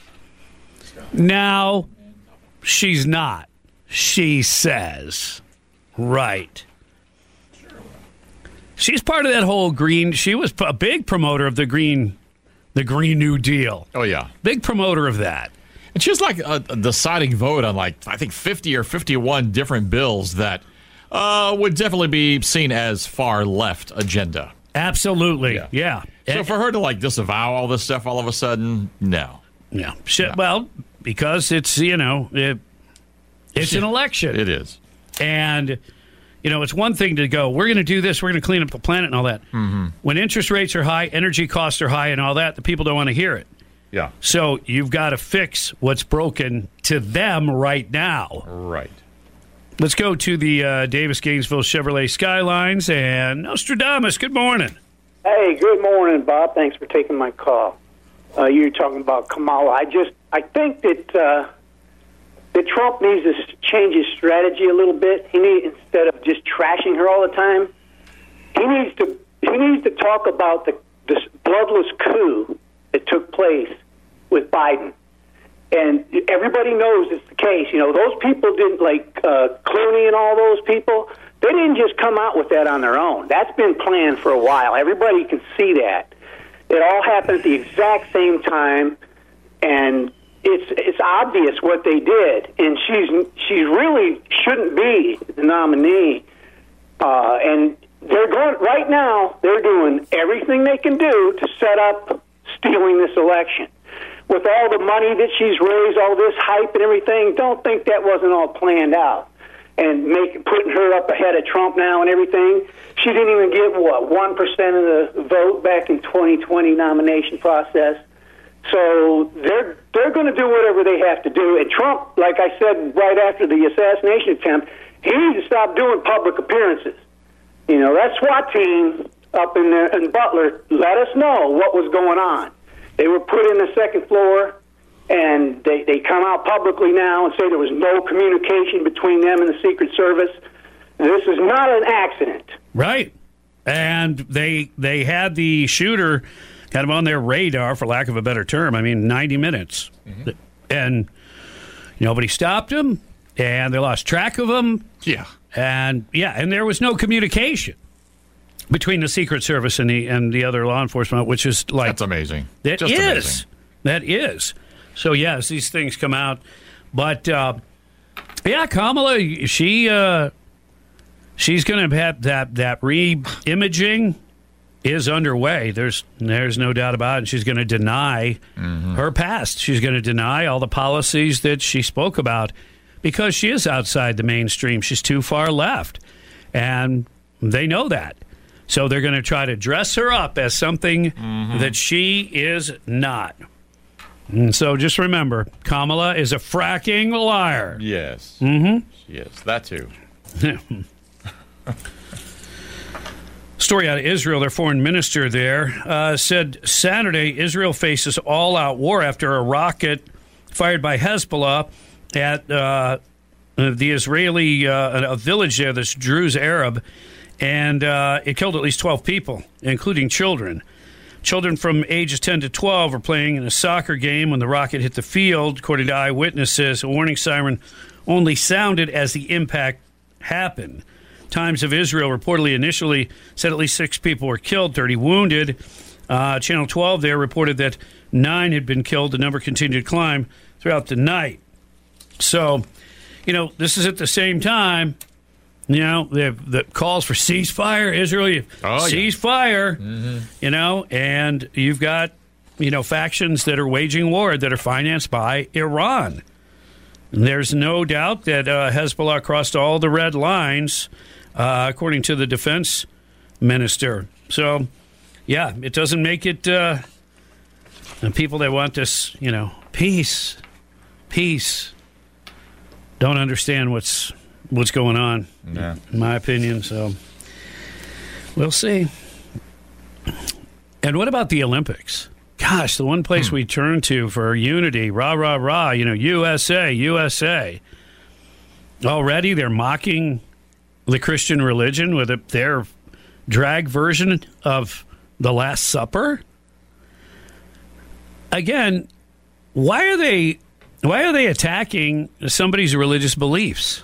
Now, she's not. She says, right. She's part of that whole green. She was a big promoter of the green, the Green New Deal. Oh, yeah. Big promoter of that. And she was like a, a deciding vote on like, I think, fifty or fifty-one different bills that uh, would definitely be seen as far left agenda. Absolutely. Yeah. yeah. So and, for her to like disavow all this stuff all of a sudden, no. Yeah. She, no. Well, because it's, you know, it, it's an election. It is. And, you know, it's one thing to go, we're going to do this, we're going to clean up the planet and all that. Mm-hmm. When interest rates are high, energy costs are high and all that, the people don't want to hear it. Yeah. So you've got to fix what's broken to them right now. Right. Let's go to the uh, Davis Gainesville Chevrolet Skylines and Nostradamus. Good morning. Hey, good morning, Bob. Thanks for taking my call. Uh, you're talking about Kamala. I just, I think that uh, that Trump needs to change his strategy a little bit. He needs, instead of just trashing her all the time, he needs to he needs to talk about the this bloodless coup that took place with Biden. And everybody knows it's the case. You know, those people didn't, like uh, Clooney and all those people, they didn't just come out with that on their own. That's been planned for a while. Everybody can see that. It all happened at the exact same time, and it's it's obvious what they did. And she's she really shouldn't be the nominee. Uh, and they're going right now. They're doing everything they can do to set up stealing this election. With all the money that she's raised, all this hype and everything, don't think that wasn't all planned out. And make putting her up ahead of Trump now and everything. She didn't even get, what, one percent of the vote back in twenty twenty nomination process. So they're they're going to do whatever they have to do. And Trump, like I said right after the assassination attempt, he needs to stop doing public appearances. You know, that SWAT team up in, there, in Butler let us know what was going on. They were put in the second floor, and they, they come out publicly now and say there was no communication between them and the Secret Service. This is not an accident. Right. And they they had the shooter kind of on their radar, for lack of a better term. I mean, ninety minutes. Mm-hmm. And nobody stopped him, and they lost track of him. Yeah. And, yeah, and there was no communication between the Secret Service and the and the other law enforcement, which is like... That's amazing. That Just is. amazing. That is. So, yes, these things come out. But, uh, yeah, Kamala, she uh, she's going to have that, that re-imaging is underway. There's there's no doubt about it. And she's going to deny mm-hmm. her past. She's going to deny all the policies that she spoke about. because she is outside the mainstream. She's too far left, and they know that. So they're going to try to dress her up as something mm-hmm. that she is not. And so just remember, Kamala is a fracking liar. Yes. Mm-hmm. She is. That too. Story out of Israel, their foreign minister there uh, said Saturday Israel faces all-out war after a rocket fired by Hezbollah at uh, the Israeli uh, a village there that's Druze Arab, and uh, it killed at least twelve people, including children. Children from ages ten to twelve were playing in a soccer game when the rocket hit the field. According to eyewitnesses, a warning siren only sounded as the impact happened. Times of Israel reportedly initially said at least six people were killed, thirty wounded. Uh, Channel twelve there reported that nine had been killed. The number continued to climb throughout the night. So, you know, this is at the same time, you know, the, the calls for ceasefire, Israel, oh, ceasefire, yeah. mm-hmm. you know, and you've got, you know, factions that are waging war that are financed by Iran. And there's no doubt that uh, Hezbollah crossed all the red lines, uh, according to the defense minister. So, yeah, it doesn't make it, uh, the people that want this, you know, peace, peace, don't understand what's what's going on, yeah. in my opinion. So, we'll see. And what about the Olympics? Gosh, the one place hmm. we turn to for unity, rah, rah, rah, you know, U S A, U S A. Already they're mocking the Christian religion with a, their drag version of the Last Supper. Again, why are they why are they attacking somebody's religious beliefs?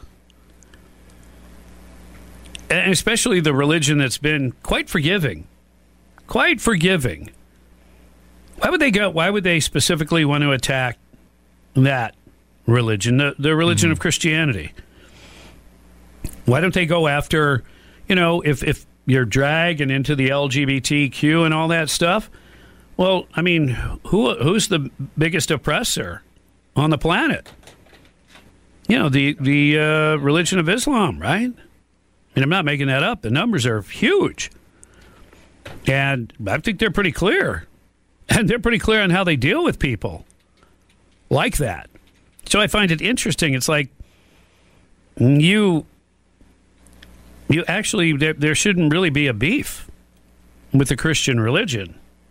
And especially the religion that's been quite forgiving. Quite forgiving. Why would they go? Why would they specifically want to attack that religion, the, the religion mm-hmm. of Christianity? Why don't they go after, you know, if, if you're dragging into the L G B T Q and all that stuff? Well, I mean, who who's the biggest oppressor on the planet? You know, the, the uh, religion of Islam, right? And I'm not making that up. The numbers are huge. And I think they're pretty clear. And they're pretty clear on how they deal with people like that. So I find it interesting. It's like you, you actually, there, there shouldn't really be a beef with the Christian religion.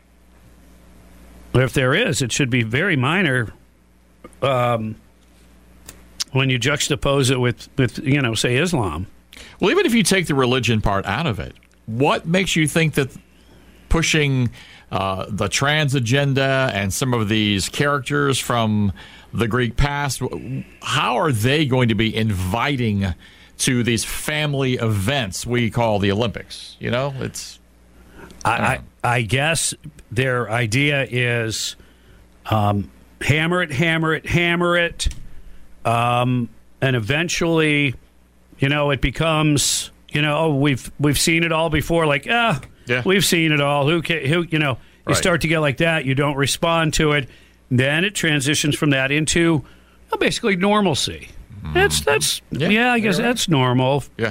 Or if there is, it should be very minor um, when you juxtapose it with, with, you know, say Islam. Well, even if you take the religion part out of it, what makes you think that pushing uh, the trans agenda and some of these characters from the Greek past, how are they going to be inviting to these family events we call the Olympics? You know, it's... I, I, I guess their idea is um, hammer it, hammer it, hammer it, um, and eventually, you know, it becomes, you know, oh, we've we've seen it all before. Like, ah, yeah. we've seen it all. Who, can, who, you know, you right. start to get like that. You don't respond to it. Then it transitions from that into well, basically normalcy. Mm. That's that's yeah, yeah I guess right. that's normal. Yeah,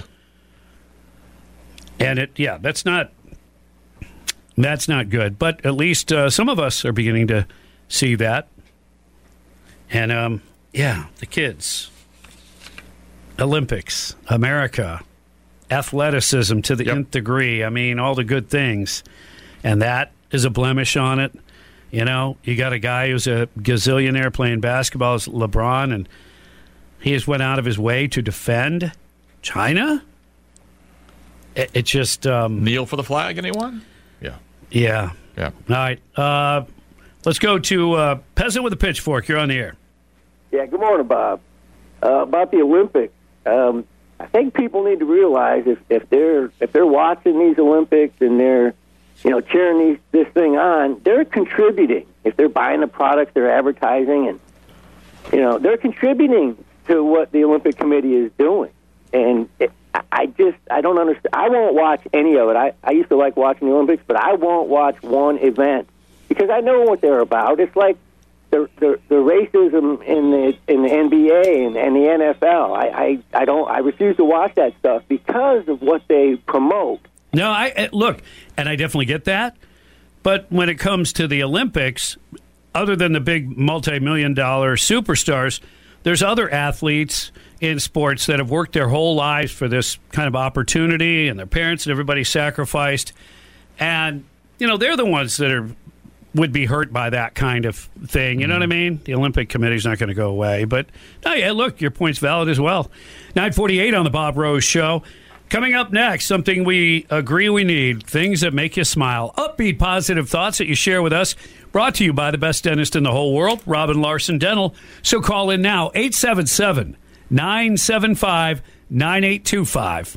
and it yeah, that's not. That's not good, but at least uh, some of us are beginning to see that. And, um, yeah, the kids. Olympics, America, athleticism to the yep. nth degree. I mean, all the good things. And that is a blemish on it. You know, you got a guy who's a gazillionaire playing basketball, as LeBron, and he just went out of his way to defend China? It, it just... Um, Kneel for the flag, anyone? Yeah. Yeah. Yeah. All right. Uh, let's go to uh, Peasant with a Pitchfork. You're on the air. Yeah, good morning, Bob. Uh, about the Olympics, um, I think people need to realize if, if they're if they're watching these Olympics and they're you know cheering these, this thing on, they're contributing. If they're buying the products, they're advertising, and you know they're contributing to what the Olympic Committee is doing. And it, I just, I don't understand. I won't watch any of it. I, I used to like watching the Olympics, but I won't watch one event because I know what they're about. It's like the, the the racism in the in the N B A and, and the N F L. I, I I don't I refuse to watch that stuff because of what they promote. No, I look, and I definitely get that. But when it comes to the Olympics, other than the big multi-million dollar superstars, there's other athletes in sports that have worked their whole lives for this kind of opportunity, and their parents and everybody sacrificed. And, you know, they're the ones that are would be hurt by that kind of thing. You know what I mean? The Olympic Committee's not going to go away. But, oh, yeah, look, your point's valid as well. nine forty-eight on the Bob Rose Show. Coming up next, something we agree we need, things that make you smile. Upbeat, positive thoughts that you share with us. Brought to you by the best dentist in the whole world, Robin Larson Dental. So call in now, eight seven seven, nine seven five, nine eight two five.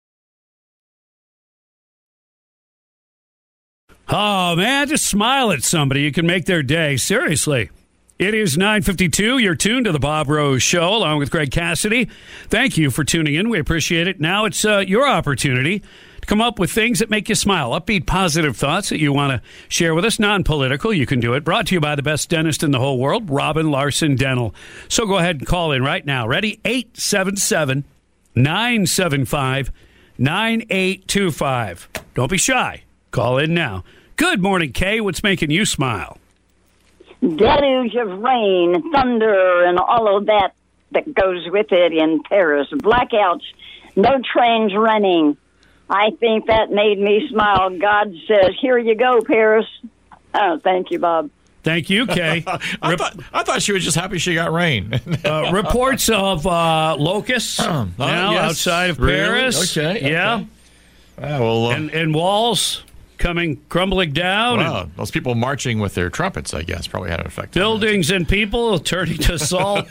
Oh, man, just smile at somebody. You can make their day. Seriously. It is nine fifty-two. You're tuned to the Bob Rose Show along with Greg Cassidy. Thank you for tuning in. We appreciate it. Now it's uh, your opportunity to come up with things that make you smile. Upbeat, positive thoughts that you want to share with us. Non-political. You can do it. Brought to you by the best dentist in the whole world, Robin Larson Dental. So go ahead and call in right now. Ready? eight seven seven, nine seven five, nine eight two five. Don't be shy. Call in now. Good morning, Kay. What's making you smile? Deluge of rain, thunder, and all of that that goes with it in Paris. Blackouts, no trains running. I think that made me smile. God says, here you go, Paris. Oh, thank you, Bob. Thank you, Kay. I, Rep- thought, I thought she was just happy she got rain. uh, reports of uh, locusts uh, now yes. outside of Really? Paris. Okay, okay. Yeah. Ah, well, uh, and, and walls coming crumbling down. Wow, and those people marching with their trumpets, I guess, probably had an effect. Buildings and people turning to salt.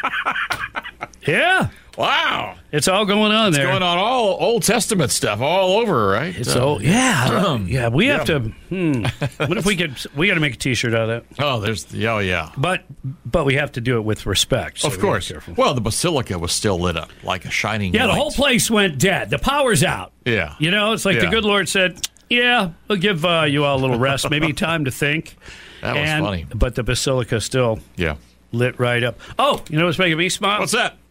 Yeah. Wow. It's all going on it's there. It's going on all Old Testament stuff all over, right? It's uh, all, yeah. yeah, we yeah. have to, hmm. What if we could, we got to make a T-shirt out of that. Oh, there's, oh, yeah. But but we have to do it with respect. So of course. Well, the basilica was still lit up like a shining Yeah, light. the whole place went dead. The power's out. Yeah. You know, it's like yeah. the good Lord said, yeah, we'll give uh, you all a little rest, maybe time to think. That was and, funny. But the basilica still yeah. lit right up. Oh, you know what's making me smile? What's that?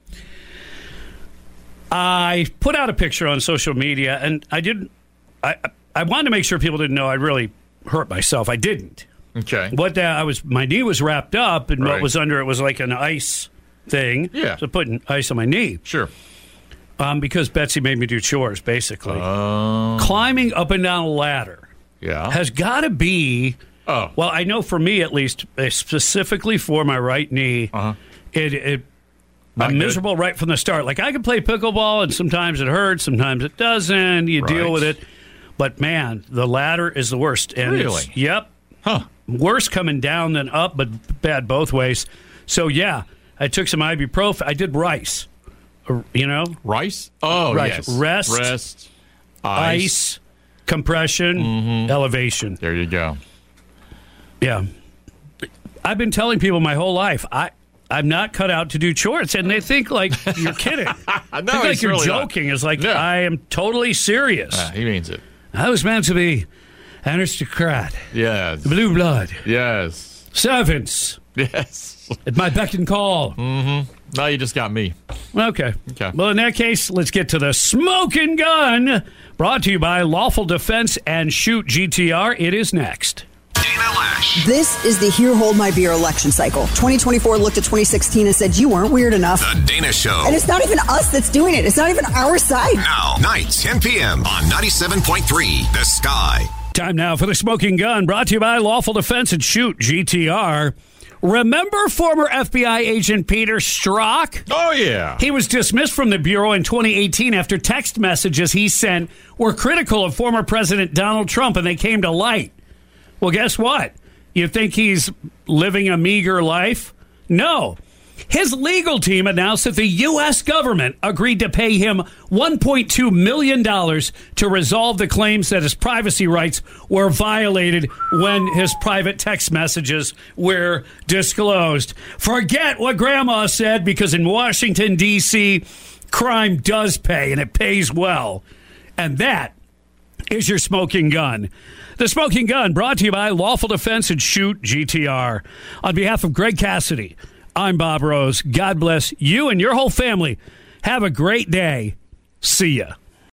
I put out a picture on social media, and I didn't. I I wanted to make sure people didn't know I really hurt myself. I didn't. Okay. What the, I was, my knee was wrapped up, and right. what was under it was like an ice thing. Yeah. So putting ice on my knee. Sure. Um, because Betsy made me do chores, basically. Uh, Climbing up and down a ladder. Yeah. Has got to be. Oh. Well, I know for me at least, specifically for my right knee, uh-huh. it. it Not I'm good. miserable right from the start. Like, I can play pickleball, and sometimes it hurts, sometimes it doesn't. You Right. deal with it. But, man, the ladder is the worst. And Really? It's, yep. Huh. Worse coming down than up, but bad both ways. So, yeah, I took some ibuprofen. I did rice, uh, you know? Rice? Oh, Rice. yes. Rest, Rest, ice, ice. compression, Mm-hmm. elevation. There you go. Yeah. I've been telling people my whole life, I... I'm not cut out to do chores, and they think like you're kidding. no, they think like you're really joking. Not. It's like no. I am totally serious. Uh, he means it. I was meant to be an aristocrat, Yes. blue blood, Yes. servants Yes. at my beck and call. Mm-hmm. No, you just got me. Okay. Okay. Well, in that case, let's get to the smoking gun. Brought to you by Lawful Defense and Shoot G T R. It is next. This is the Here Hold My Beer election cycle. twenty twenty-four looked at twenty sixteen and said, you weren't weird enough. The Dana Show. And it's not even us that's doing it. It's not even our side. Now, night, ten p.m. on ninety-seven point three The Sky. Time now for the smoking gun. Brought to you by Lawful Defense and Shoot G T R. Remember former F B I agent Peter Strzok? Oh, yeah. He was dismissed from the Bureau in twenty eighteen after text messages he sent were critical of former President Donald Trump, and they came to light. Well, guess what? You think he's living a meager life? No. His legal team announced that the U S government agreed to pay him one point two million dollars to resolve the claims that his privacy rights were violated when his private text messages were disclosed. Forget what Grandma said, because in Washington, D C, crime does pay, and it pays well. And that is your smoking gun. The Smoking Gun brought to you by Lawful Defense and Shoot G T R. On behalf of Greg Cassidy, I'm Bob Rose. God bless you and your whole family. Have a great day. See ya.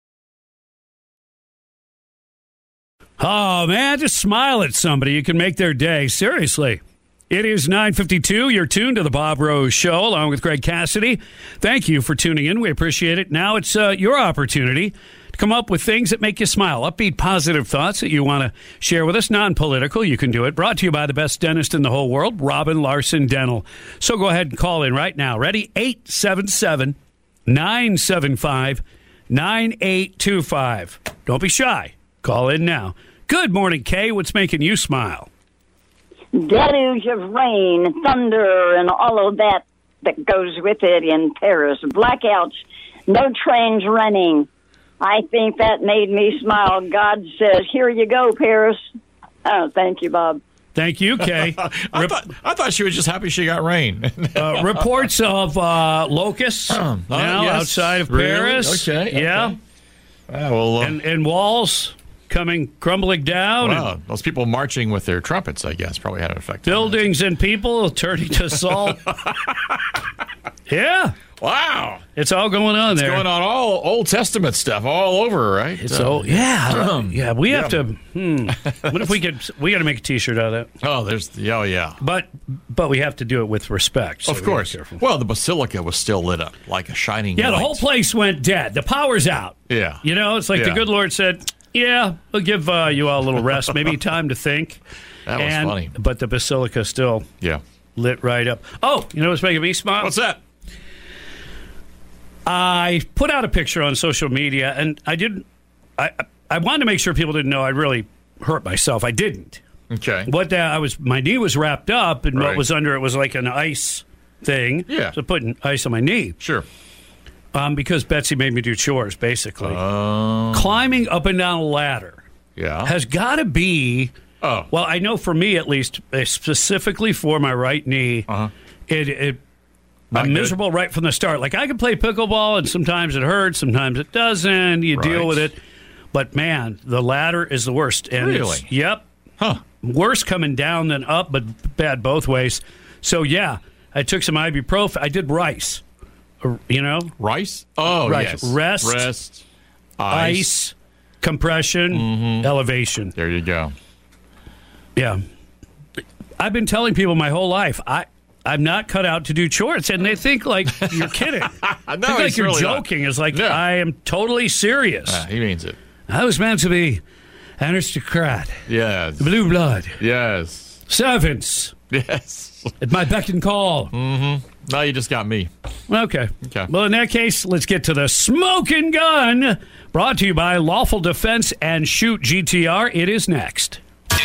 Oh, man, just smile at somebody. You can make their day. Seriously. It is nine fifty-two. You're tuned to the Bob Rose Show along with Greg Cassidy. Thank you for tuning in. We appreciate it. Now it's uh, your opportunity to come up with things that make you smile. Upbeat, positive thoughts that you want to share with us. Non-political. You can do it. Brought to you by the best dentist in the whole world, Robin Larson Dental. So go ahead and call in right now. Ready? eight seven seven, nine seven five, nine eight two five. Don't be shy. Call in now. Good morning, Kay. What's making you smile? Deluge of rain, thunder, and all of that that goes with it in Paris. Blackouts, no trains running. I think that made me smile. God says, here you go, Paris. Oh, thank you, Bob. Thank you, Kay. I, Rep- thought, I thought she was just happy she got rain. uh, reports of uh, locusts uh, now yes. outside of Really? Paris. Okay, okay. Yeah. Ah, well, uh, and, and walls coming crumbling down. Wow, and those people marching with their trumpets, I guess, probably had an effect. Buildings and people turning to salt. Yeah. Wow. It's all going on it's there. It's going on all Old Testament stuff all over, right? It's uh, all, yeah. yeah, we yeah. have to, hmm. What if we could, we got to make a T-shirt out of that. Oh, there's, oh, yeah. But but we have to do it with respect. So of course. Well, the basilica was still lit up like a shining Yeah, light. the whole place went dead. The power's out. Yeah. You know, it's like yeah. the good Lord said, yeah, we'll give uh, you all a little rest, maybe time to think. That was and, funny. But the basilica still yeah. lit right up. Oh, you know what's making me smile? What's that? I put out a picture on social media, and I didn't. I I wanted to make sure people didn't know I really hurt myself. I didn't. Okay. What the, I was, my knee was wrapped up, and right. what was under it was like an ice thing. Yeah. So putting ice on my knee. Sure. Um, because Betsy made me do chores, basically. Uh, Climbing up and down a ladder. Yeah. Has got to be. Oh. Well, I know for me at least, specifically for my right knee, uh-huh. it. it Not I'm good. miserable right from the start. Like, I can play pickleball, and sometimes it hurts, sometimes it doesn't. You right. deal with it. But, man, the ladder is the worst. And really? It's, yep. Huh. Worse coming down than up, but bad both ways. So, yeah, I took some ibuprofen. I did rice. Uh, You know? Rice? Oh, Rice. yes. Rest. Rest. Ice. Ice. Compression. Mm-hmm. Elevation. There you go. Yeah. I've been telling people my whole life, I, I'm not cut out to do chores, and they think like you're kidding. no, they think like you're really joking. Not. It's like, no. I am totally serious. Uh, he means it. I was meant to be an aristocrat. Yes. Blue blood. Yes. Servants. Yes. At my beck and call. Mm-hmm. Now you just got me. Okay. Okay. Well, in that case, let's get to the smoking gun. Brought to you by Lawful Defense and Shoot G T R. It is next.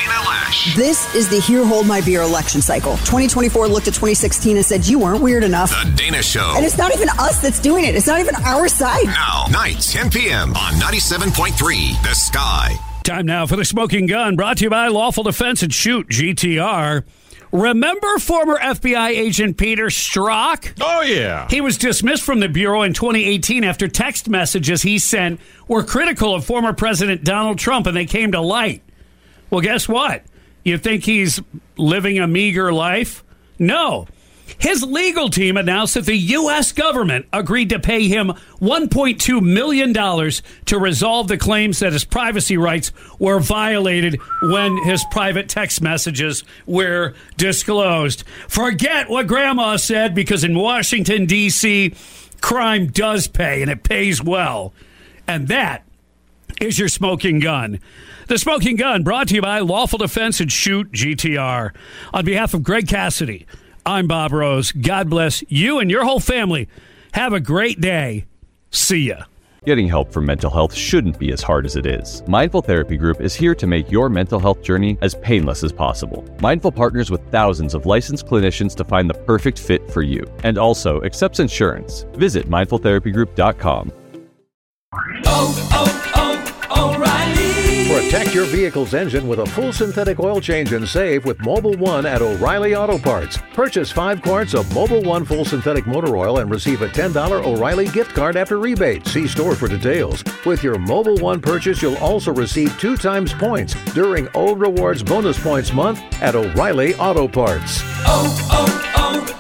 This is the Here Hold My Beer election cycle. twenty twenty-four looked at twenty sixteen and said, you weren't weird enough. The Dana Show. And it's not even us that's doing it. It's not even our side. Now, night, ten p.m. on ninety-seven point three The Sky. Time now for the smoking gun. Brought to you by Lawful Defense and Shoot G T R. Remember former F B I agent Peter Strzok? Oh, yeah. He was dismissed from the Bureau in twenty eighteen after text messages he sent were critical of former President Donald Trump, and they came to light. Well, guess what? You think he's living a meager life? No. His legal team announced that the U S government agreed to pay him one point two million dollars to resolve the claims that his privacy rights were violated when his private text messages were disclosed. Forget what Grandma said, because in Washington, D C, crime does pay, and it pays well. And that is your smoking gun. The Smoking Gun, brought to you by Lawful Defense and Shoot G T R. On behalf of Greg Cassidy, I'm Bob Rose. God bless you and your whole family. Have a great day. See ya. Getting help for mental health shouldn't be as hard as it is. Mindful Therapy Group is here to make your mental health journey as painless as possible. Mindful partners with thousands of licensed clinicians to find the perfect fit for you, and also accepts insurance. Visit mindful therapy group dot com. Oh, oh, oh, O'Reilly. Protect your vehicle's engine with a full synthetic oil change and save with Mobil one at O'Reilly Auto Parts. Purchase five quarts of Mobil one full synthetic motor oil and receive a ten dollars O'Reilly gift card after rebate. See store for details. With your Mobil one purchase, you'll also receive two times points during O Rewards Bonus Points Month at O'Reilly Auto Parts. Oh,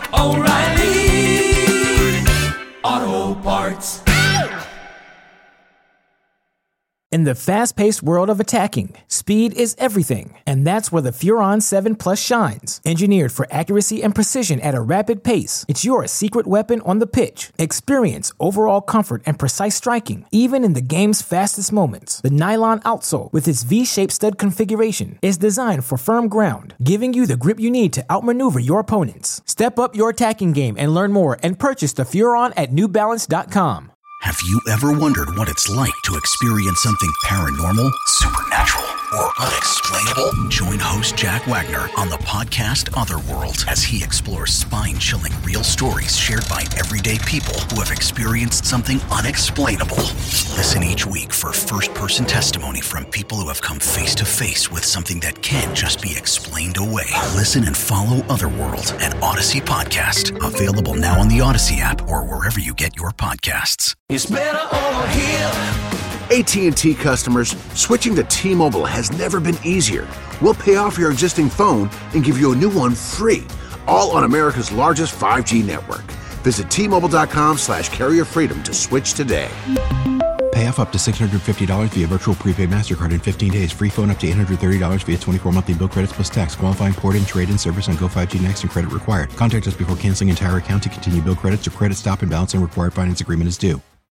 oh, oh, O'Reilly Auto Parts. In the fast-paced world of attacking, speed is everything, and that's where the Furon seven Plus shines. Engineered for accuracy and precision at a rapid pace, it's your secret weapon on the pitch. Experience overall comfort and precise striking, even in the game's fastest moments. The nylon outsole, with its V-shaped stud configuration, is designed for firm ground, giving you the grip you need to outmaneuver your opponents. Step up your attacking game and learn more and purchase the Furon at New Balance dot com. Have you ever wondered what it's like to experience something paranormal, supernatural, or unexplainable? Join host Jack Wagner on the podcast Otherworld as he explores spine-chilling real stories shared by everyday people who have experienced something unexplainable. Listen each week for first-person testimony from people who have come face-to-face with something that can't just be explained away. Listen and follow Otherworld at Odyssey Podcast. Available now on the Odyssey app or wherever you get your podcasts. It's better over here. A T and T customers, switching to T-Mobile has never been easier. We'll pay off your existing phone and give you a new one free, all on America's largest five G network. Visit T-Mobile.com slash carrier freedom to switch today. Pay off up to six hundred fifty dollars via virtual prepaid MasterCard in fifteen days. Free phone up to eight hundred thirty dollars via twenty-four monthly bill credits plus tax. Qualifying port-in, trade-in service on Go five G Next and credit required. Contact us before canceling entire account to continue bill credits or credit stop and balance and required finance agreement is due.